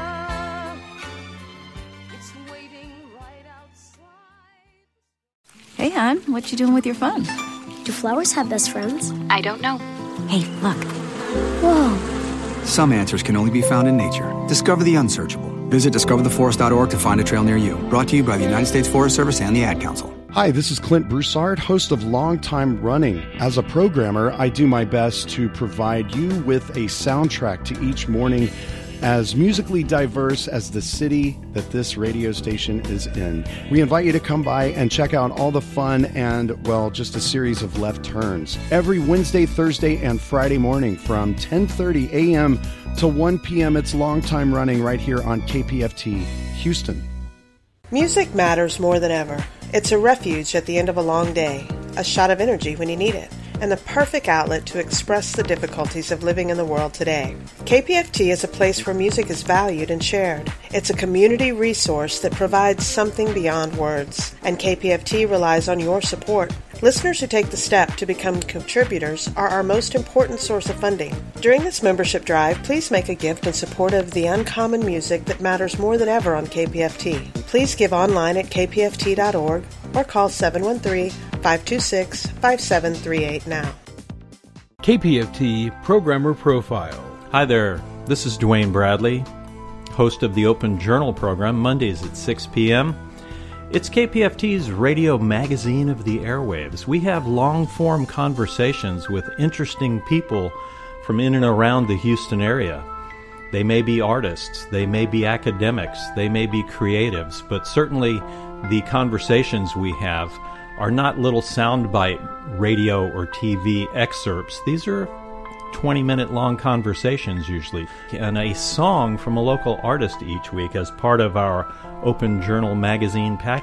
Hey, hon, what you doing with your phone? Do flowers have best friends? I don't know. Hey, look. Whoa. Some answers can only be found in nature. Discover the unsearchable. Visit discovertheforest.org to find a trail near you. Brought to you by the United States Forest Service and the Ad Council. Hi, this is Clint Broussard, host of Long Time Running. As a programmer, I do my best to provide you with a soundtrack to each morning as musically diverse as the city that this radio station is in. We invite you to come by and check out all the fun and, well, just a series of left turns. Every Wednesday, Thursday, and Friday morning from 10:30 a.m. to 1 p.m. It's Long Time Running right here on KPFT Houston. Music matters more than ever. It's a refuge at the end of a long day, a shot of energy when you need it, and the perfect outlet to express the difficulties of living in the world today. KPFT is a place where music is valued and shared. It's a community resource that provides something beyond words, and KPFT relies on your support. Listeners who take the step to become contributors are our most important source of funding. During this membership drive, please make a gift in support of the uncommon music that matters more than ever on KPFT. Please give online at kpft.org or call 713-526-5738 now. KPFT Programmer Profile. Hi there, this is Dwayne Bradley, host of the Open Journal program, Mondays at 6 p.m. It's KPFT's radio magazine of the airwaves. We have long-form conversations with interesting people from in and around the Houston area. They may be artists, they may be academics, they may be creatives, but certainly the conversations we have are not little soundbite radio or TV excerpts. These are 20-minute long conversations usually, and a song from a local artist each week as part of our Open Journal magazine package.